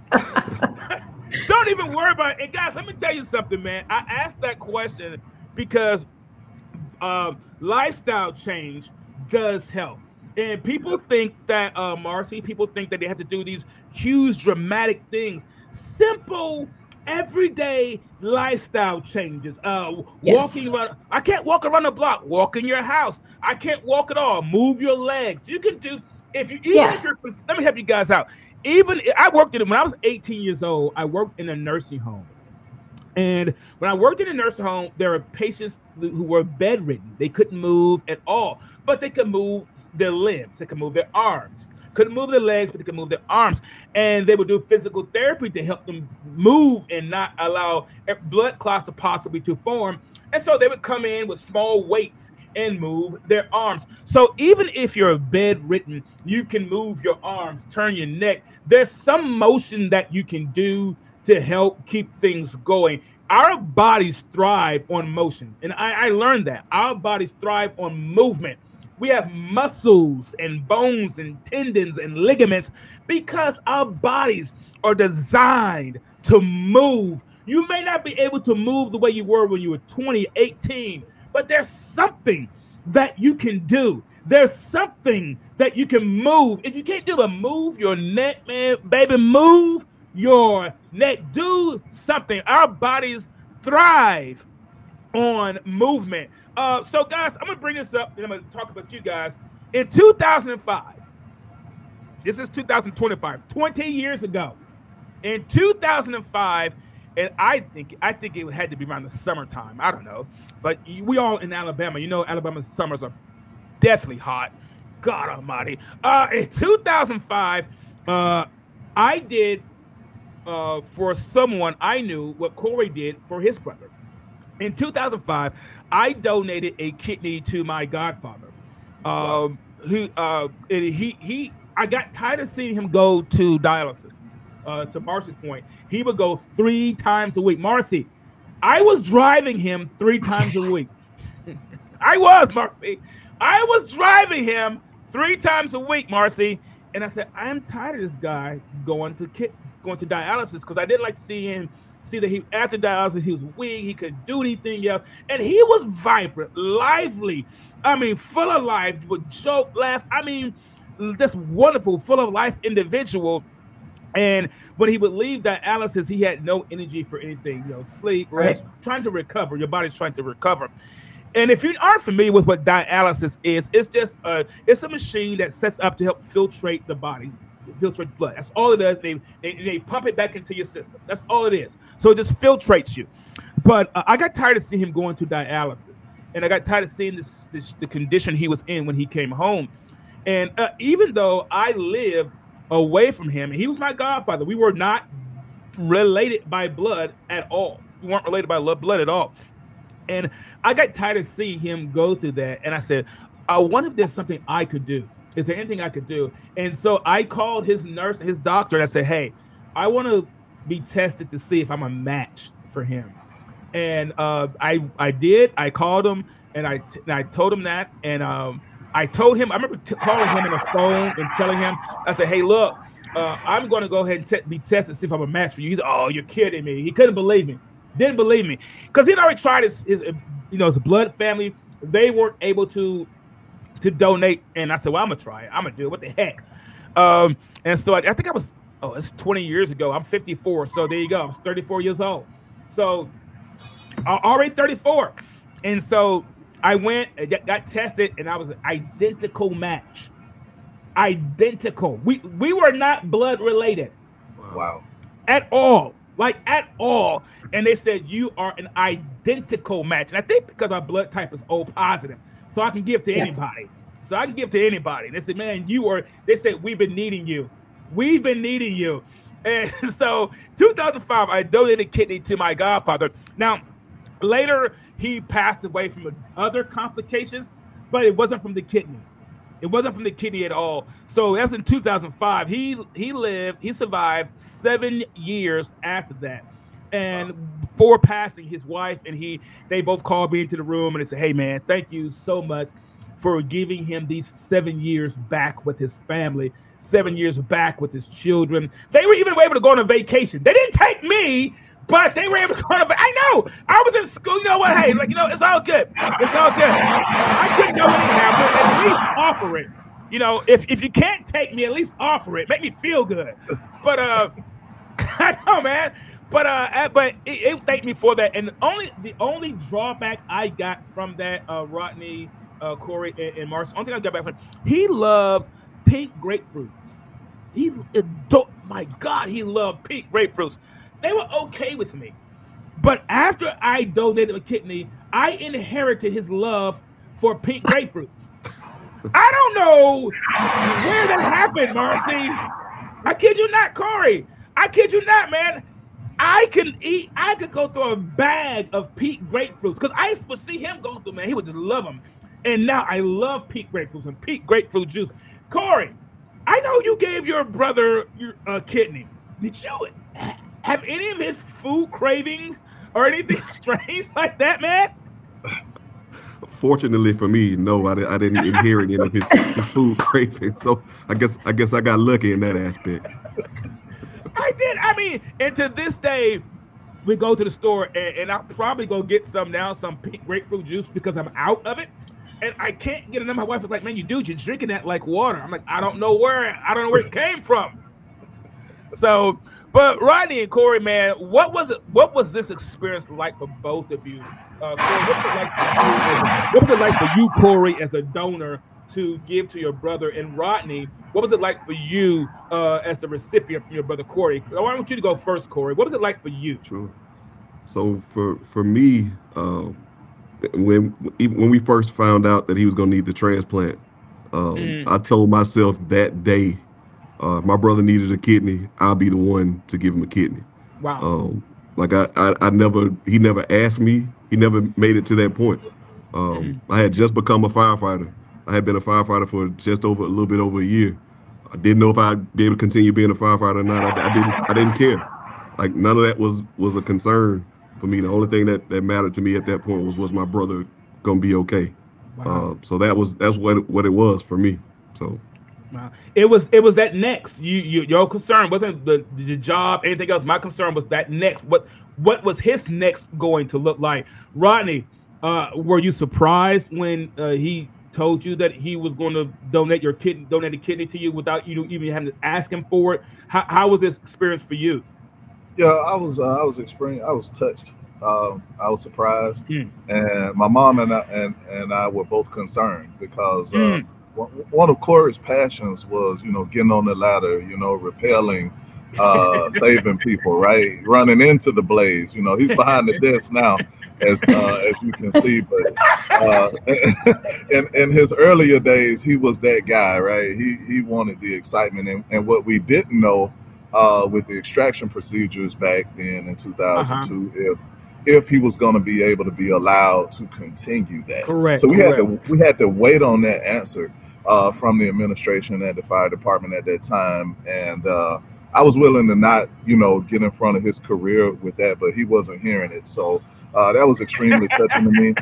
Don't even worry about it. And guys, let me tell you something, man. I asked that question because Uh, lifestyle change does help. And people think that, uh, Marcy, people think that they have to do these huge, dramatic things. Simple, everyday lifestyle changes. Uh, yes. Walking around, I can't walk around the block. Walk in your house. I can't walk at all. Move your legs. You can do, if you, even yeah. if you're, let me help you guys out. Even, I worked in, when I was eighteen years old, I worked in a nursing home. And when I worked in a nursing home, there were patients who were bedridden. They couldn't move at all, but they could move their limbs. They could move their arms. Couldn't move their legs, but they could move their arms. And they would do physical therapy to help them move and not allow blood clots to possibly to form. And so they would come in with small weights and move their arms. So even if you're bedridden, you can move your arms, turn your neck. There's some motion that you can do to help keep things going. Our bodies thrive on motion. And I, I learned that. Our bodies thrive on movement. We have muscles and bones and tendons and ligaments because our bodies are designed to move. You may not be able to move the way you were when you were twenty, eighteen, but there's something that you can do. There's something that you can move. If you can't do it, move your neck, man, baby, move your neck. Do something. Our bodies thrive on movement. Uh, so, guys, I'm going to bring this up, and I'm going to talk about you guys. In two thousand five, this is two thousand twenty-five, twenty years ago. In two thousand five, and I think I think it had to be around the summertime. I don't know. But we all in Alabama. You know, Alabama's summers are deathly hot. God almighty. Uh, in two thousand five, uh, I did uh, for someone I knew what Corey did for his brother. In two thousand five, I donated a kidney to my godfather. Um, who uh, he he I got tired of seeing him go to dialysis. Uh, to Marcy's point, he would go three times a week. Marcy, I was driving him three times a week. I was, Marcy. I was driving him three times a week, Marcy. And I said, I'm tired of this guy going to ki- going to dialysis because I didn't like to see him see that he after dialysis he was weak, he couldn't do anything else, and he was vibrant, lively. I mean, full of life, would joke, laugh. I mean, this wonderful, full of life individual. And when he would leave dialysis, he had no energy for anything, you know, sleep, rest, right. Trying to recover. Your body's trying to recover. And if you aren't familiar with what dialysis is, it's just a, it's a machine that sets up to help filtrate the body, filtrate blood. That's all it does. They, they, they pump it back into your system. That's all it is. So it just filtrates you. But uh, I got tired of seeing him going to dialysis. And I got tired of seeing this, this the condition he was in when he came home. And uh, even though I lived away from him, and he was my godfather, we were not related by blood at all. We weren't related by blood at all. And I got tired of seeing him go through that. And I said, I wonder if there's something I could do. Is there anything I could do? And so I called his nurse and his doctor, and I said, hey, I want to be tested to see if I'm a match for him. And uh, I I did. I called him, and I, and I told him that. And um, I told him, I remember t- calling him on the phone and telling him, I said, hey, look, uh, I'm going to go ahead and te- be tested to see if I'm a match for you. He's like, oh, you're kidding me. He couldn't believe me. Didn't believe me. Because he'd already tried his, his, you know, his blood family. They weren't able to to donate. And I said, well, I'm going to try it. I'm going to do it. What the heck? Um, and so I, I think I was, oh, it's twenty years ago. I'm fifty-four. So there you go. I was thirty-four years old. So uh, already thirty-four. And so I went and got, got tested, and I was an identical match. Identical. We we were not blood related. Wow. At all. Like, at all. And they said, you are an identical match. And I think because our blood type is O positive, so I can give to yeah. anybody. So I can give to anybody. And they said, man, you are, they said, we've been needing you. We've been needing you. And so two thousand five, I donated a kidney to my godfather. Now, later, he passed away from other complications, but it wasn't from the kidney. It wasn't from the kidney at all. So that was in two thousand five. He he lived, he survived seven years after that. And before passing, his wife and he, they both called me into the room and they said, hey, man, thank you so much for giving him these seven years back with his family, seven years back with his children. They were even able to go on a vacation. They didn't take me, but they were able to go on a vacation. I know. I was in school. You know what? Hey, like, you know, it's all good. It's all good. I couldn't go anyhow, but at least offer it. You know, if, if you can't take me, at least offer it. Make me feel good. But, uh, I know, man. But uh, but it, it thanked me for that. And the only the only drawback I got from that, uh, Rodney, uh, Corey, and, and Marcy, only thing I got back from he loved pink grapefruits. He, my God, he loved pink grapefruits. They were okay with me. But after I donated a kidney, I inherited his love for pink grapefruits. I don't know where that happened, Marcy. I kid you not, Corey. I kid you not, man. I can eat, I could go through a bag of pink grapefruits because I would see him go through, man. He would just love them. And now I love peak grapefruit and peak grapefruit juice. Corey, I know you gave your brother your uh, kidney. Did you have any of his food cravings or anything strange like that, man? Fortunately for me, no, I, I didn't inherit any of his, his food cravings. So I guess I guess I got lucky in that aspect. I did. I mean, and to this day, we go to the store and, and I'll probably go get some now, some pink grapefruit juice because I'm out of it. And I can't get it. And my wife was like, man, you dude, you're drinking that like water. I'm like, I don't know where, I don't know where it came from. So, but Rodney and Corey, man, what was it? What was this experience like for both of you? Uh, Corey, what was it like for you, what was it like for you, Corey, as a donor to give to your brother? And Rodney, what was it like for you uh, as the recipient from your brother, Corey? I want you to go first, Corey. What was it like for you? True. So for for me, uh, when when we first found out that he was going to need the transplant, um, mm. I told myself that day, uh, if my brother needed a kidney, I'll be the one to give him a kidney. Wow. Um, like I, I, I never, he never asked me. He never made it to that point. Um, mm. I had just become a firefighter. I had been a firefighter for just over a little bit over a year. I didn't know if I'd be able to continue being a firefighter or not. I, I didn't, I didn't care. Like none of that was was a concern for me. The only thing that, that mattered to me at that point was was my brother gonna be okay. Wow. Uh, so that was that's what it, what it was for me. So wow. it was it was that next. You, you your concern wasn't the the job, anything else. My concern was that next. What what was his next going to look like? Rodney, uh, were you surprised when uh, he told you that he was going to donate your kidney, donate a kidney to you without you even having to ask him for it? How how was this experience for you? Yeah, I was uh, I was experienced. I was touched. Um, I was surprised, mm. and my mom and I and, and I were both concerned because uh, mm. one of Corey's passions was, you know, getting on the ladder, you know, rappelling, uh, saving people, right, running into the blaze. You know, he's behind the desk now, as uh, as you can see. But uh, in in his earlier days, he was that guy, right? He he wanted the excitement, and, and what we didn't know. Uh, with the extraction procedures back then in two thousand two, uh-huh. if if he was going to be able to be allowed to continue that. Correct. So we correct. had to we had to wait on that answer uh, from the administration at the fire department at that time, and uh, I was willing to not, you know, get in front of his career with that, but he wasn't hearing it, so uh, that was extremely touching to me.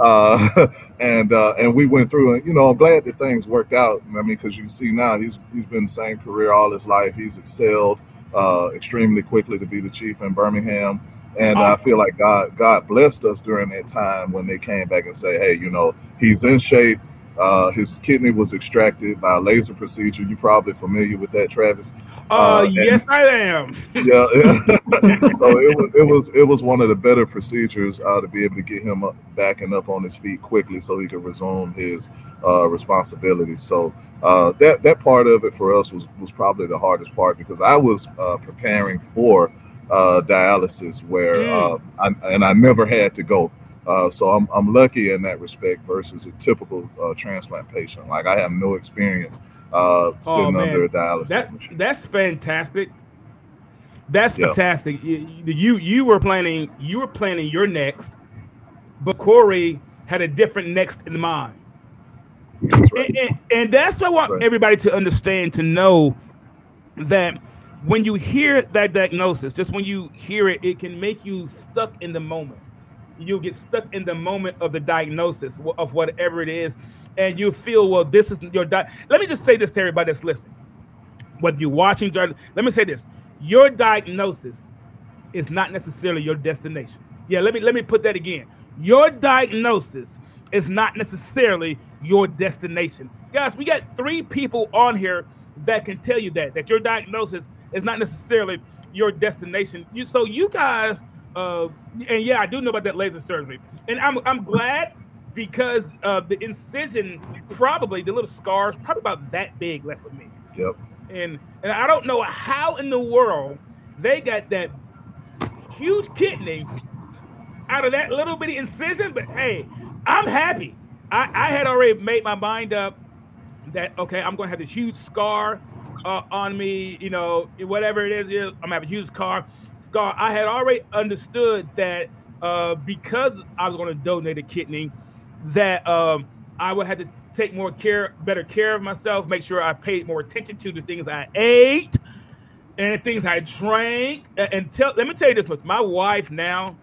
Uh, and uh, and we went through, and you know, I'm glad that things worked out. I mean, because you see now he's he's been the same career all his life. He's excelled uh, extremely quickly to be the chief in Birmingham, and awesome. I feel like God God blessed us during that time when they came back and say, hey, you know, he's in shape. Uh, his kidney was extracted by a laser procedure. You're probably familiar with that, Travis. Uh, uh yes, I am. Yeah, yeah. So it was it was it was one of the better procedures uh, to be able to get him up, backing up on his feet quickly, so he could resume his uh, responsibilities. So uh, that that part of it for us was was probably the hardest part, because I was uh, preparing for uh, dialysis, where mm. uh, I, and I never had to go. Uh, so I'm I'm lucky in that respect versus a typical uh, transplant patient. Like I have no experience uh, sitting oh, under a dialysis that, machine. That's fantastic. That's yeah. fantastic. You, you you were planning you were planning your next, but Corey had a different next in mind. That's right. and, and, and that's what I want right. everybody to understand, to know that when you hear that diagnosis, just when you hear it, it can make you stuck in the moment. You'll get stuck in the moment of the diagnosis of whatever it is, and you feel, well, this is your di-. Let me just say this to everybody that's listening. Whether you're watching, let me say this: your diagnosis is not necessarily your destination. Yeah, let me let me put that again. Your diagnosis is not necessarily your destination. Guys, we got three people on here that can tell you that that your diagnosis is not necessarily your destination. You so you guys. Uh, and yeah, I do know about that laser surgery, and I'm I'm glad, because uh, the incision, probably the little scars, probably about that big left with me. Yep. And and I don't know how in the world they got that huge kidney out of that little bitty incision, but hey, I'm happy. I, I had already made my mind up that, okay, I'm going to have this huge scar uh, on me, you know, whatever it is, I'm going to have a huge scar. Scar. I had already understood that uh, because I was going to donate a kidney, that um, I would have to take more care, better care of myself, make sure I paid more attention to the things I ate and the things I drank. And tell, let me tell you this much. My wife now,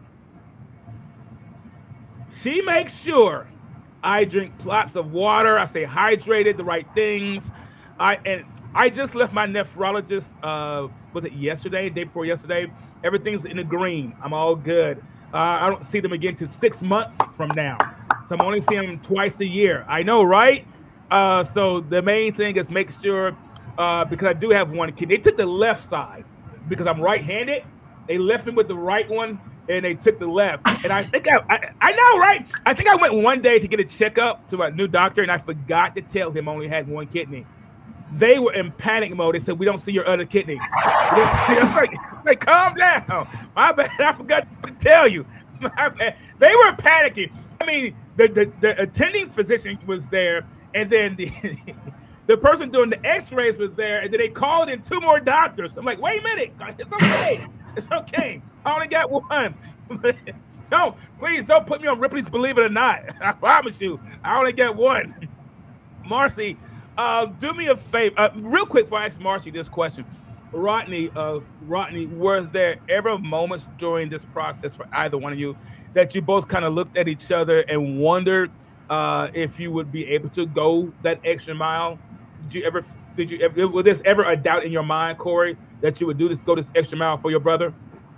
she makes sure I drink lots of water. I stay hydrated, the right things. I and I just left my nephrologist, uh, was it yesterday, day before yesterday? Everything's in the green. I'm all good. Uh, I don't see them again to six months from now. So I'm only seeing them twice a year. I know, right? Uh, so the main thing is make sure, uh, because I do have one kidney. They took the left side because I'm right-handed. They left me with the right one, and they took the left. And I think I, I, I know, right? I think I went one day to get a checkup to a new doctor, and I forgot to tell him I only had one kidney. They were in panic mode. They said, we don't see your other kidney. I was like, like, calm down. My bad. I forgot to tell you. My bad. They were panicking. I mean, the, the, the attending physician was there, and then the the person doing the x-rays was there, and then they called in two more doctors. I'm like, wait a minute. It's okay. It's okay. I only got one. No, please don't put me on Ripley's Believe It or Not. I promise you. I only got one. Marcy, Uh, do me a favor, uh, real quick before I ask Marcy this question. Rodney, uh, Rodney, was there ever moments during this process for either one of you that you both kind of looked at each other and wondered uh, if you would be able to go that extra mile? Did you ever, did you ever, was this ever a doubt in your mind, Corey, that you would do this, go this extra mile for your brother?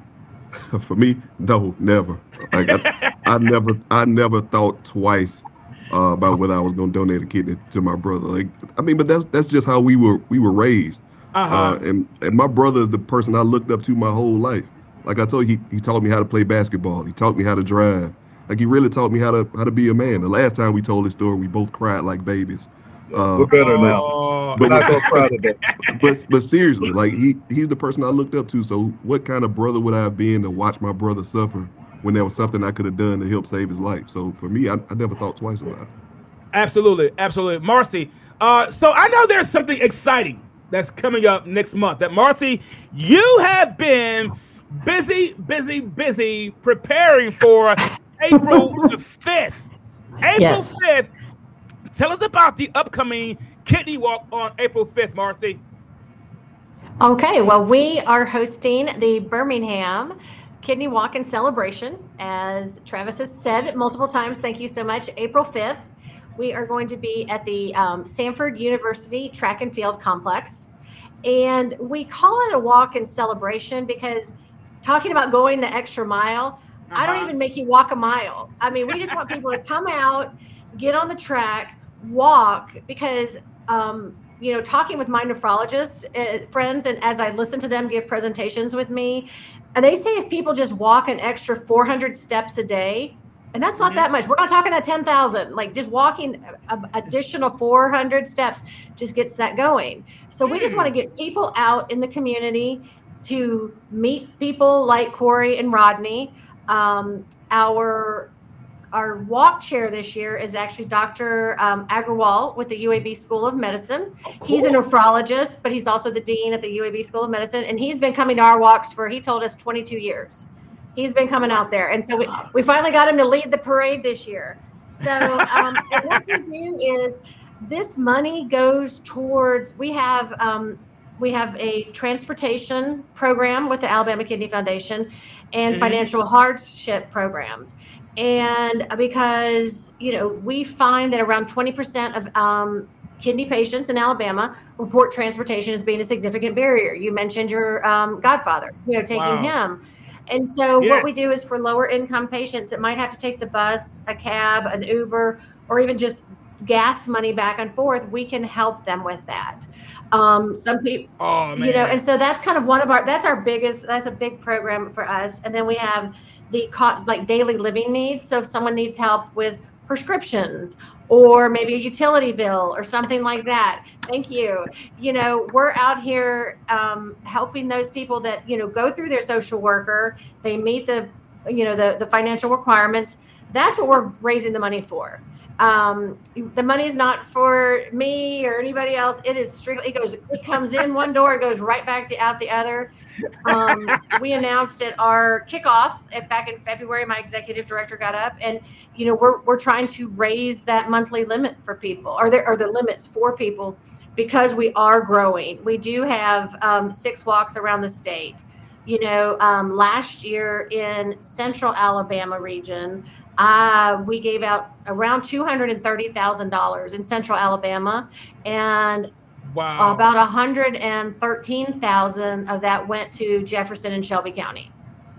For me, no, never. Like I, I never, I never thought twice Uh, about whether I was going to donate a kidney to my brother. Like, I mean, but that's that's just how we were we were raised. Uh-huh. Uh, and, and my brother is the person I looked up to my whole life. Like I told you, he, he taught me how to play basketball. He taught me how to drive. Like he really taught me how to how to be a man. The last time we told this story, we both cried like babies. Uh, We're better now. But, not so proud of that. but but seriously, like he he's the person I looked up to. So what kind of brother would I have been to watch my brother suffer when there was something I could have done to help save his life? So for me, I, I never thought twice about it. Absolutely, absolutely. Marcy, uh, so I know there's something exciting that's coming up next month. That Marcy, you have been busy, busy, busy preparing for April the fifth. April Yes. fifth. Tell us about the upcoming Kidney Walk on April fifth, Marcy. Okay, well, we are hosting the Birmingham Kidney Walk and Celebration. As Travis has said multiple times, thank you so much. April fifth, we are going to be at the um, Samford University Track and Field Complex. And we call it a walk and celebration because talking about going the extra mile, uh-huh. I don't even make you walk a mile. I mean, we just want people to come out, get on the track, walk, because, um, you know, talking with my nephrologist uh, friends, and as I listen to them give presentations with me, and they say if people just walk an extra four hundred steps a day, and that's not mm-hmm. that much. We're not talking that ten thousand, like just walking a, a additional four hundred steps just gets that going. So mm-hmm. we just want to get people out in the community to meet people like Corey and Rodney. Um, our Our walk chair this year is actually Doctor Um, Agrawal with the U A B School of Medicine. Oh, cool. He's a nephrologist, but he's also the dean at the U A B School of Medicine. And he's been coming to our walks for, he told us, twenty-two years. He's been coming out there. And so we, we finally got him to lead the parade this year. So um, and what we do is this money goes towards, we have, um, we have a transportation program with the Alabama Kidney Foundation and mm-hmm. financial hardship programs. And because, you know, we find that around twenty percent of um, kidney patients in Alabama report transportation as being a significant barrier. You mentioned your um, godfather, you know, taking wow. him. And so yeah. what we do is for lower income patients that might have to take the bus, a cab, an Uber, or even just gas money back and forth, we can help them with that. Um, some people, oh, you know, and so that's kind of one of our, that's our biggest, that's a big program for us. And then we have the like daily living needs. So if someone needs help with prescriptions or maybe a utility bill or something like that, thank you. You know, we're out here um, helping those people that, you know, go through their social worker, they meet the, you know, the, the financial requirements. That's what we're raising the money for. Um, the money is not for me or anybody else. It is strictly, it goes, it comes in one door, it goes right back the, out the other. Um, we announced at our kickoff at, back in February, my executive director got up and, you know, we're, we're trying to raise that monthly limit for people, or there are the limits for people, because we are growing. We do have um, six walks around the state. You know, um, last year in Central Alabama region, uh, we gave out around two hundred thirty thousand dollars in Central Alabama, and wow. about one hundred thirteen thousand dollars of that went to Jefferson and Shelby County.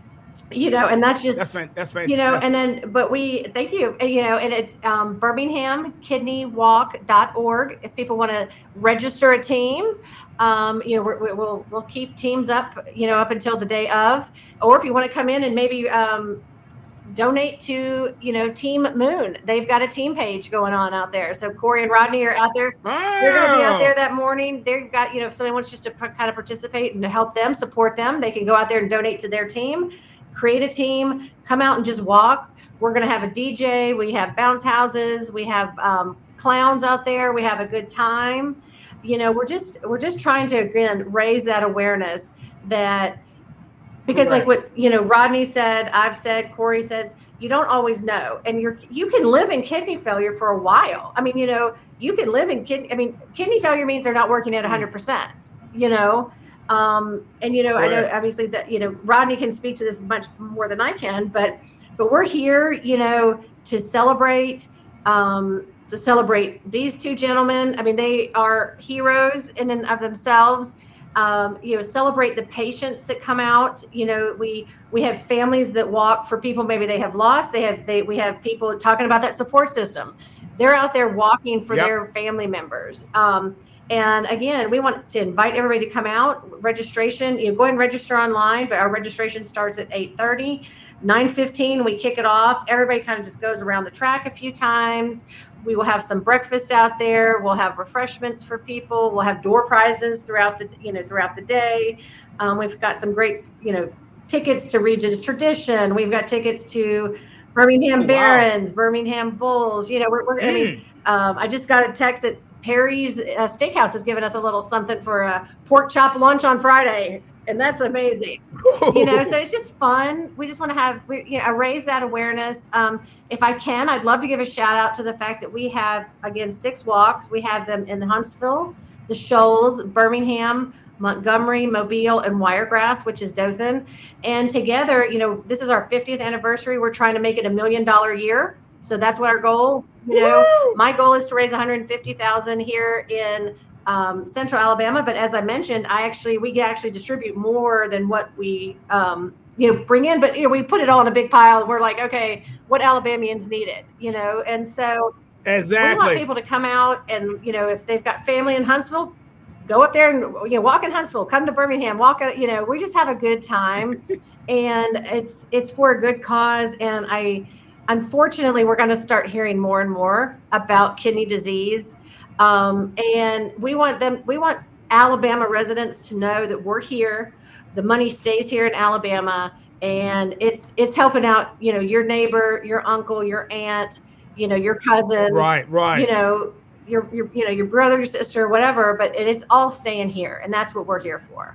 You know, and that's just, that's, that's you know, and then, but we, thank you, you know, and it's um, Birmingham Kidney Walk dot org. If people want to register a team, um, you know, we're, we'll, we'll keep teams up, you know, up until the day of, or if you want to come in and maybe um, donate to, you know, Team Moon. They've got a team page going on out there. So Corey and Rodney are out there. Wow. They're going to be out there that morning. They've got, you know, if somebody wants just to p- kind of participate and to help them, support them, they can go out there and donate to their team. Create a team, come out and just walk. We're going to have a D J. We have bounce houses. We have um, clowns out there. We have a good time. You know, we're just we're just trying to, again, raise that awareness that, because right. like what, you know, Rodney said, I've said, Corey says, you don't always know. And you're, you can live in kidney failure for a while. I mean, you know, you can live in kidney, I mean, kidney failure means they're not working at one hundred percent, you know. Um, and, you know, right. I know obviously that, you know, Rodney can speak to this much more than I can, but, but we're here, you know, to celebrate, um, to celebrate these two gentlemen. I mean, they are heroes in and of themselves. Um, you know, celebrate the patients that come out. You know, we, we have families that walk for people, maybe they have lost, they have, they, we have people talking about that support system. They're out there walking for yep. their family members. Um, And again, we want to invite everybody to come out. Registration, you know, go ahead and register online, but our registration starts at eight thirty. nine fifteen, we kick it off. Everybody kind of just goes around the track a few times. We will have some breakfast out there. We'll have refreshments for people. We'll have door prizes throughout the, you know, throughout the day. Um, we've got some great, you know, tickets to Regions Tradition. We've got tickets to Birmingham Barons, wow. Birmingham Bulls. You know, we're, we're mm. I mean, um, I just got a text that Perry's uh, Steakhouse has given us a little something for a pork chop lunch on Friday, and that's amazing. You know, so it's just fun. We just want to have, we, you know, raise that awareness. Um, if I can, I'd love to give a shout out to the fact that we have, again, six walks. We have them in Huntsville, the Shoals, Birmingham, Montgomery, Mobile, and Wiregrass, which is Dothan. And together, you know, this is our fiftieth anniversary. We're trying to make it a million dollar year. So that's what our goal, you know, Woo! My goal is to raise one hundred fifty thousand here in um, Central Alabama. But as I mentioned, I actually, we actually distribute more than what we, um, you know, bring in, but you know, we put it all in a big pile. And we're like, okay, what Alabamians need it, you know? And so exactly. we want people to come out and, you know, if they've got family in Huntsville, go up there and, you know, walk in Huntsville, come to Birmingham, walk, you know, we just have a good time and it's, it's for a good cause. And I, unfortunately, we're going to start hearing more and more about kidney disease. Um, and we want them, we want Alabama residents to know that we're here. The money stays here in Alabama and it's, it's helping out, you know, your neighbor, your uncle, your aunt, you know, your cousin, right, right. you know, your, your, you know, your brother, your sister, whatever, but it's all staying here. And that's what we're here for.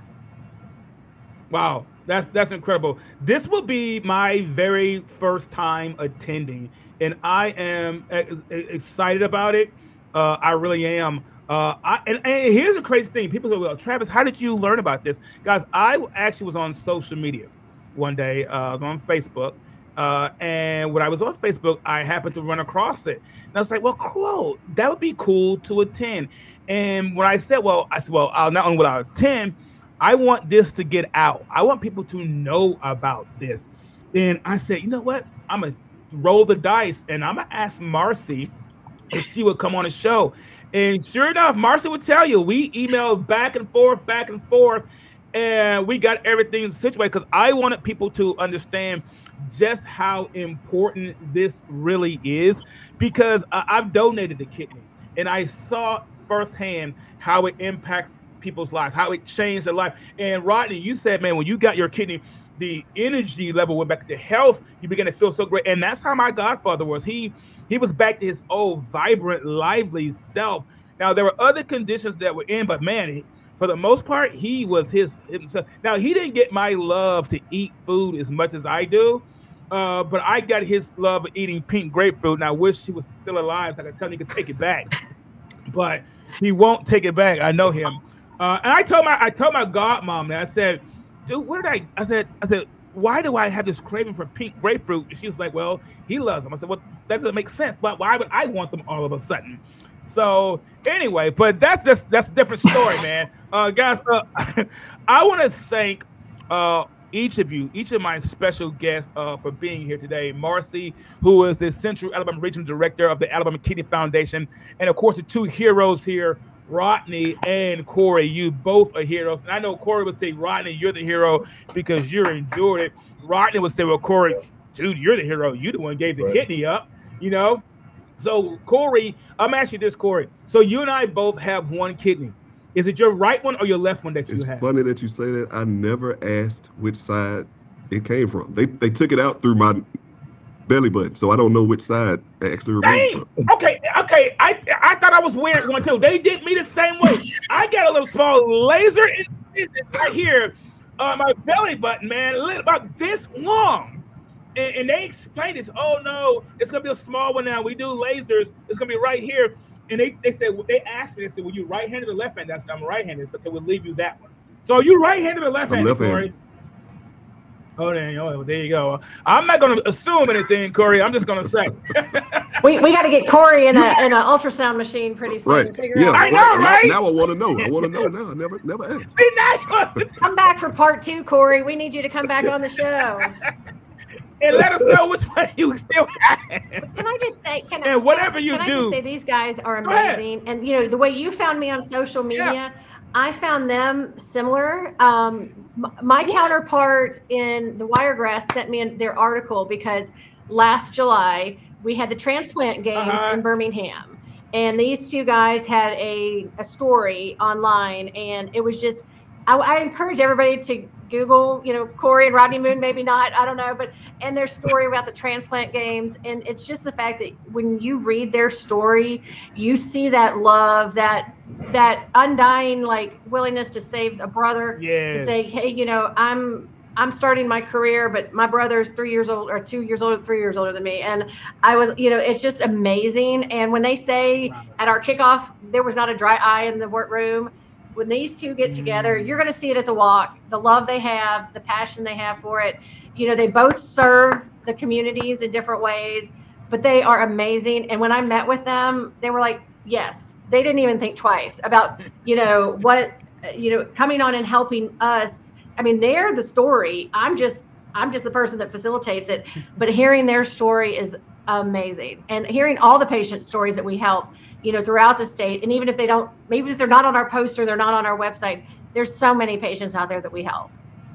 Wow. That's that's incredible. This will be my very first time attending, and I am ex- excited about it. Uh, I really am. Uh, I, and, and here's the crazy thing. People say, well, Travis, how did you learn about this? Guys, I actually was on social media one day. Uh, I was on Facebook, uh, and when I was on Facebook, I happened to run across it. And I was like, well, cool. That would be cool to attend. And when I said, well, I said, well, I'll not only will I attend, I want this to get out. I want people to know about this. And I said, you know what? I'm going to roll the dice and I'm going to ask Marcy if she would come on the show. And sure enough, Marcy would tell you, we emailed back and forth, back and forth, and we got everything situated because I wanted people to understand just how important this really is because uh, I've donated a kidney and I saw firsthand how it impacts people's lives, how it changed their life. And Rodney, you said, man, when you got your kidney, the energy level went back to health. You began to feel so great. And that's how my godfather was. He he was back to his old vibrant, lively self. Now, there were other conditions that were in, but man, for the most part, he was his himself. Now, he didn't get my love to eat food as much as I do, uh, but I got his love of eating pink grapefruit, and I wish he was still alive so I could tell him he could take it back. But he won't take it back. I know him. Uh, and I told my I told my godmom that I said, dude, where did I? I said, I said, why do I have this craving for pink grapefruit? And she was like, well, he loves them. I said, well, that doesn't make sense. But why would I want them all of a sudden? So anyway, but that's just that's a different story, man. Uh, guys, uh, I want to thank uh, each of you, each of my special guests uh, for being here today. Marcy, who is the Central Alabama Regional Director of the Alabama Kidney Foundation, and of course the two heroes here, Rodney and Corey. You both are heroes. And I know Corey would say, Rodney, you're the hero because you endured it. Rodney would say, well, Corey, dude, you're the hero. You the one who gave the right. kidney up, you know? So, Corey, I'm asking you this, Corey. So you and I both have one kidney. Is it your right one or your left one that you it's have? It's funny that you say that. I never asked which side it came from. They they took it out through my belly button, so I don't know which side it actually removed from. Okay, okay. I I thought I was weird one too. They did me the same way. I got a little small laser incision right here on my belly button, man, about this long. And, and they explained this. Oh no, it's gonna be a small one now. We do lasers. It's gonna be right here. And they they said they asked me. They said, "Were you right-handed or left-handed?" I said, "I'm right-handed." So we'll leave you that one. So are you right-handed or left-handed, Corey? Oh, there, oh, there you go. I'm not going to assume anything, Corey. I'm just going to say. we we got to get Corey in a in an ultrasound machine pretty soon. Right. To figure yeah, out. I know, right? Now, now I want to know. I want to know now. I never never asked. See, now come back for part two, Corey. We need you to come back on the show. And let us know which one you still have. Can I just say, can and I, whatever you can do, I just say these guys are amazing. And you know the way you found me on social media, yeah. I found them similar. Um, m- my yeah. counterpart in the Wiregrass sent me in their article because last July we had the transplant games uh-huh. in Birmingham, and these two guys had a a story online, and it was just. I, I encourage everybody to Google, you know, Corey and Rodney Moon, maybe not, I don't know, but and their story about the transplant games. And it's just the fact that when you read their story, you see that love, that that undying like willingness to save a brother, yes. to say, hey, you know, I'm I'm starting my career, but my brother's three years old or two years older, three years older than me. And I was, you know, it's just amazing. And when they say at our kickoff, there was not a dry eye in the workroom. When these two get together, you're going to see it at the walk, the love they have, the passion they have for it. You know, they both serve the communities in different ways, but they are amazing. And when I met with them, they were like, yes, they didn't even think twice about, you know, what, you know, coming on and helping us. I mean, they're the story. I'm just, I'm just the person that facilitates it, but hearing their story is amazing. And hearing all the patient stories that we help, you know, throughout the state. And even if they don't, maybe if they're not on our poster, they're not on our website, there's so many patients out there that we help.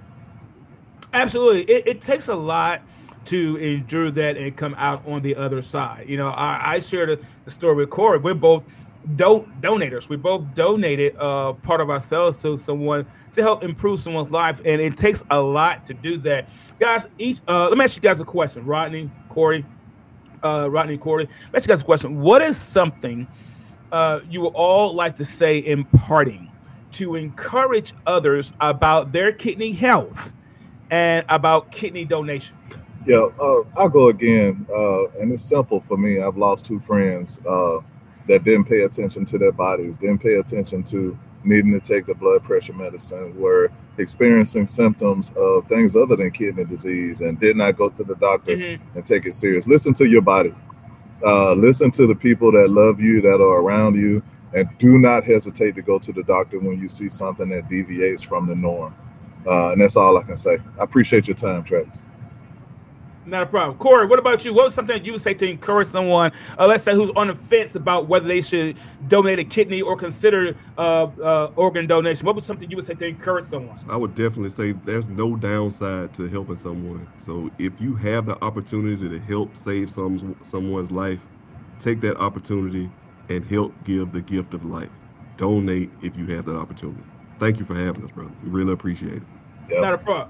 Absolutely. It, it takes a lot to endure that and come out on the other side. You know, I, I shared a, the story with Corey. We're both do, donators. We both donated uh, part of ourselves to someone to help improve someone's life. And it takes a lot to do that. Guys, each, uh, let me ask you guys a question. Rodney, Corey, uh, Rodney, Corey, let me ask you guys a question. What is something uh, you would all like to say in parting to encourage others about their kidney health and about kidney donation? Yeah, uh, I'll go again. Uh, and it's simple for me. I've lost two friends uh, that didn't pay attention to their bodies, didn't pay attention to needing to take the blood pressure medicine, were experiencing symptoms of things other than kidney disease and did not go to the doctor mm-hmm. and take it serious. Listen to your body. Uh, listen to the people that love you, that are around you, and do not hesitate to go to the doctor when you see something that deviates from the norm. Uh, and that's all I can say. I appreciate your time, Travis. Not a problem. Corey, what about you? What was something that you would say to encourage someone, uh, let's say, who's on the fence about whether they should donate a kidney or consider uh, uh, organ donation? What was something you would say to encourage someone? I would definitely say there's no downside to helping someone. So if you have the opportunity to help save some someone's life, take that opportunity and help give the gift of life. Donate if you have that opportunity. Thank you for having us, brother. We really appreciate it. Yep. Not a problem.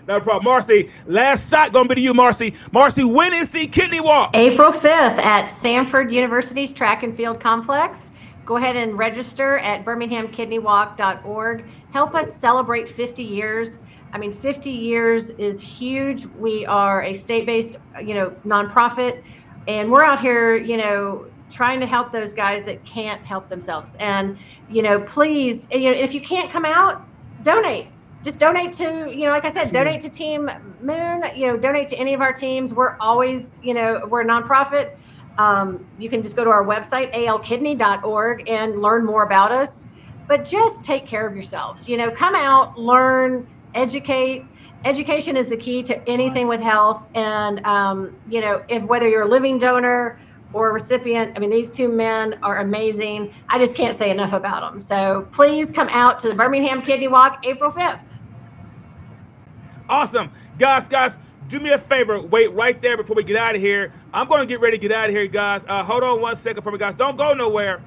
No problem. Marcy, last shot going to be to you, Marcy. Marcy, when is the kidney walk? April fifth at Samford University's Track and Field Complex. Go ahead and register at birmingham kidney walk dot org. Help us celebrate fifty years. I mean, fifty years is huge. We are a state-based, you know, nonprofit, and we're out here, you know, trying to help those guys that can't help themselves. And, you know, please, you know, if you can't come out, donate. Just donate to, you know, like I said, donate to Team Moon, you know, donate to any of our teams. We're always, you know, we're a nonprofit. Um, you can just go to our website, a l kidney dot org, and learn more about us. But just take care of yourselves. You know, come out, learn, educate. Education is the key to anything with health. And, um, you know, if whether you're a living donor or a recipient, I mean, these two men are amazing. I just can't say enough about them. So please come out to the Birmingham Kidney Walk, April fifth. Awesome. Guys, guys, do me a favor. Wait right there before we get out of here. I'm going to get ready to get out of here, guys. Uh, hold on one second for me, guys. Don't go nowhere.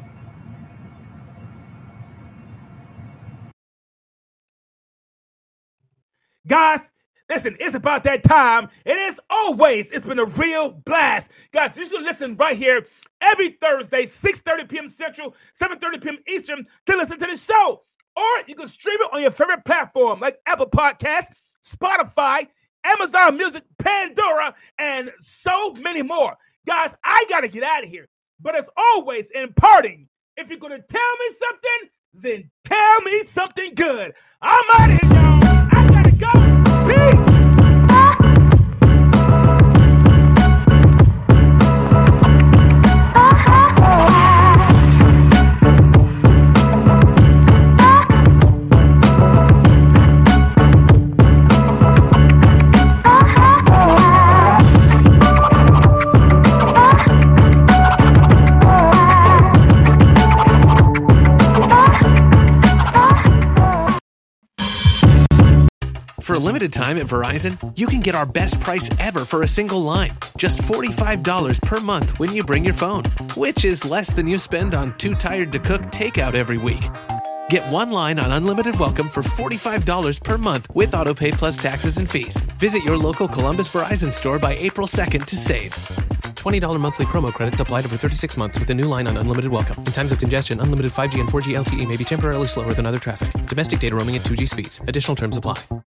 Guys, listen, it's about that time. It is always, it's been a real blast. Guys, you should listen right here every Thursday, six thirty p.m. Central, seven thirty p.m. Eastern to listen to the show. Or you can stream it on your favorite platform like Apple Podcasts, Spotify, Amazon Music, Pandora, and so many more. Guys, I got to get out of here. But as always, in parting, if you're going to tell me something, then tell me something good. I'm out of here, y'all. I got to go. Peace. For a limited time at Verizon, you can get our best price ever for a single line. Just forty-five dollars per month when you bring your phone, which is less than you spend on Too Tired to Cook takeout every week. Get one line on Unlimited Welcome for forty-five dollars per month with AutoPay plus taxes and fees. Visit your local Columbus Verizon store by April second to save. twenty dollars monthly promo credits applied over thirty-six months with a new line on Unlimited Welcome. In times of congestion, unlimited five G and four G L T E may be temporarily slower than other traffic. Domestic data roaming at two G speeds. Additional terms apply.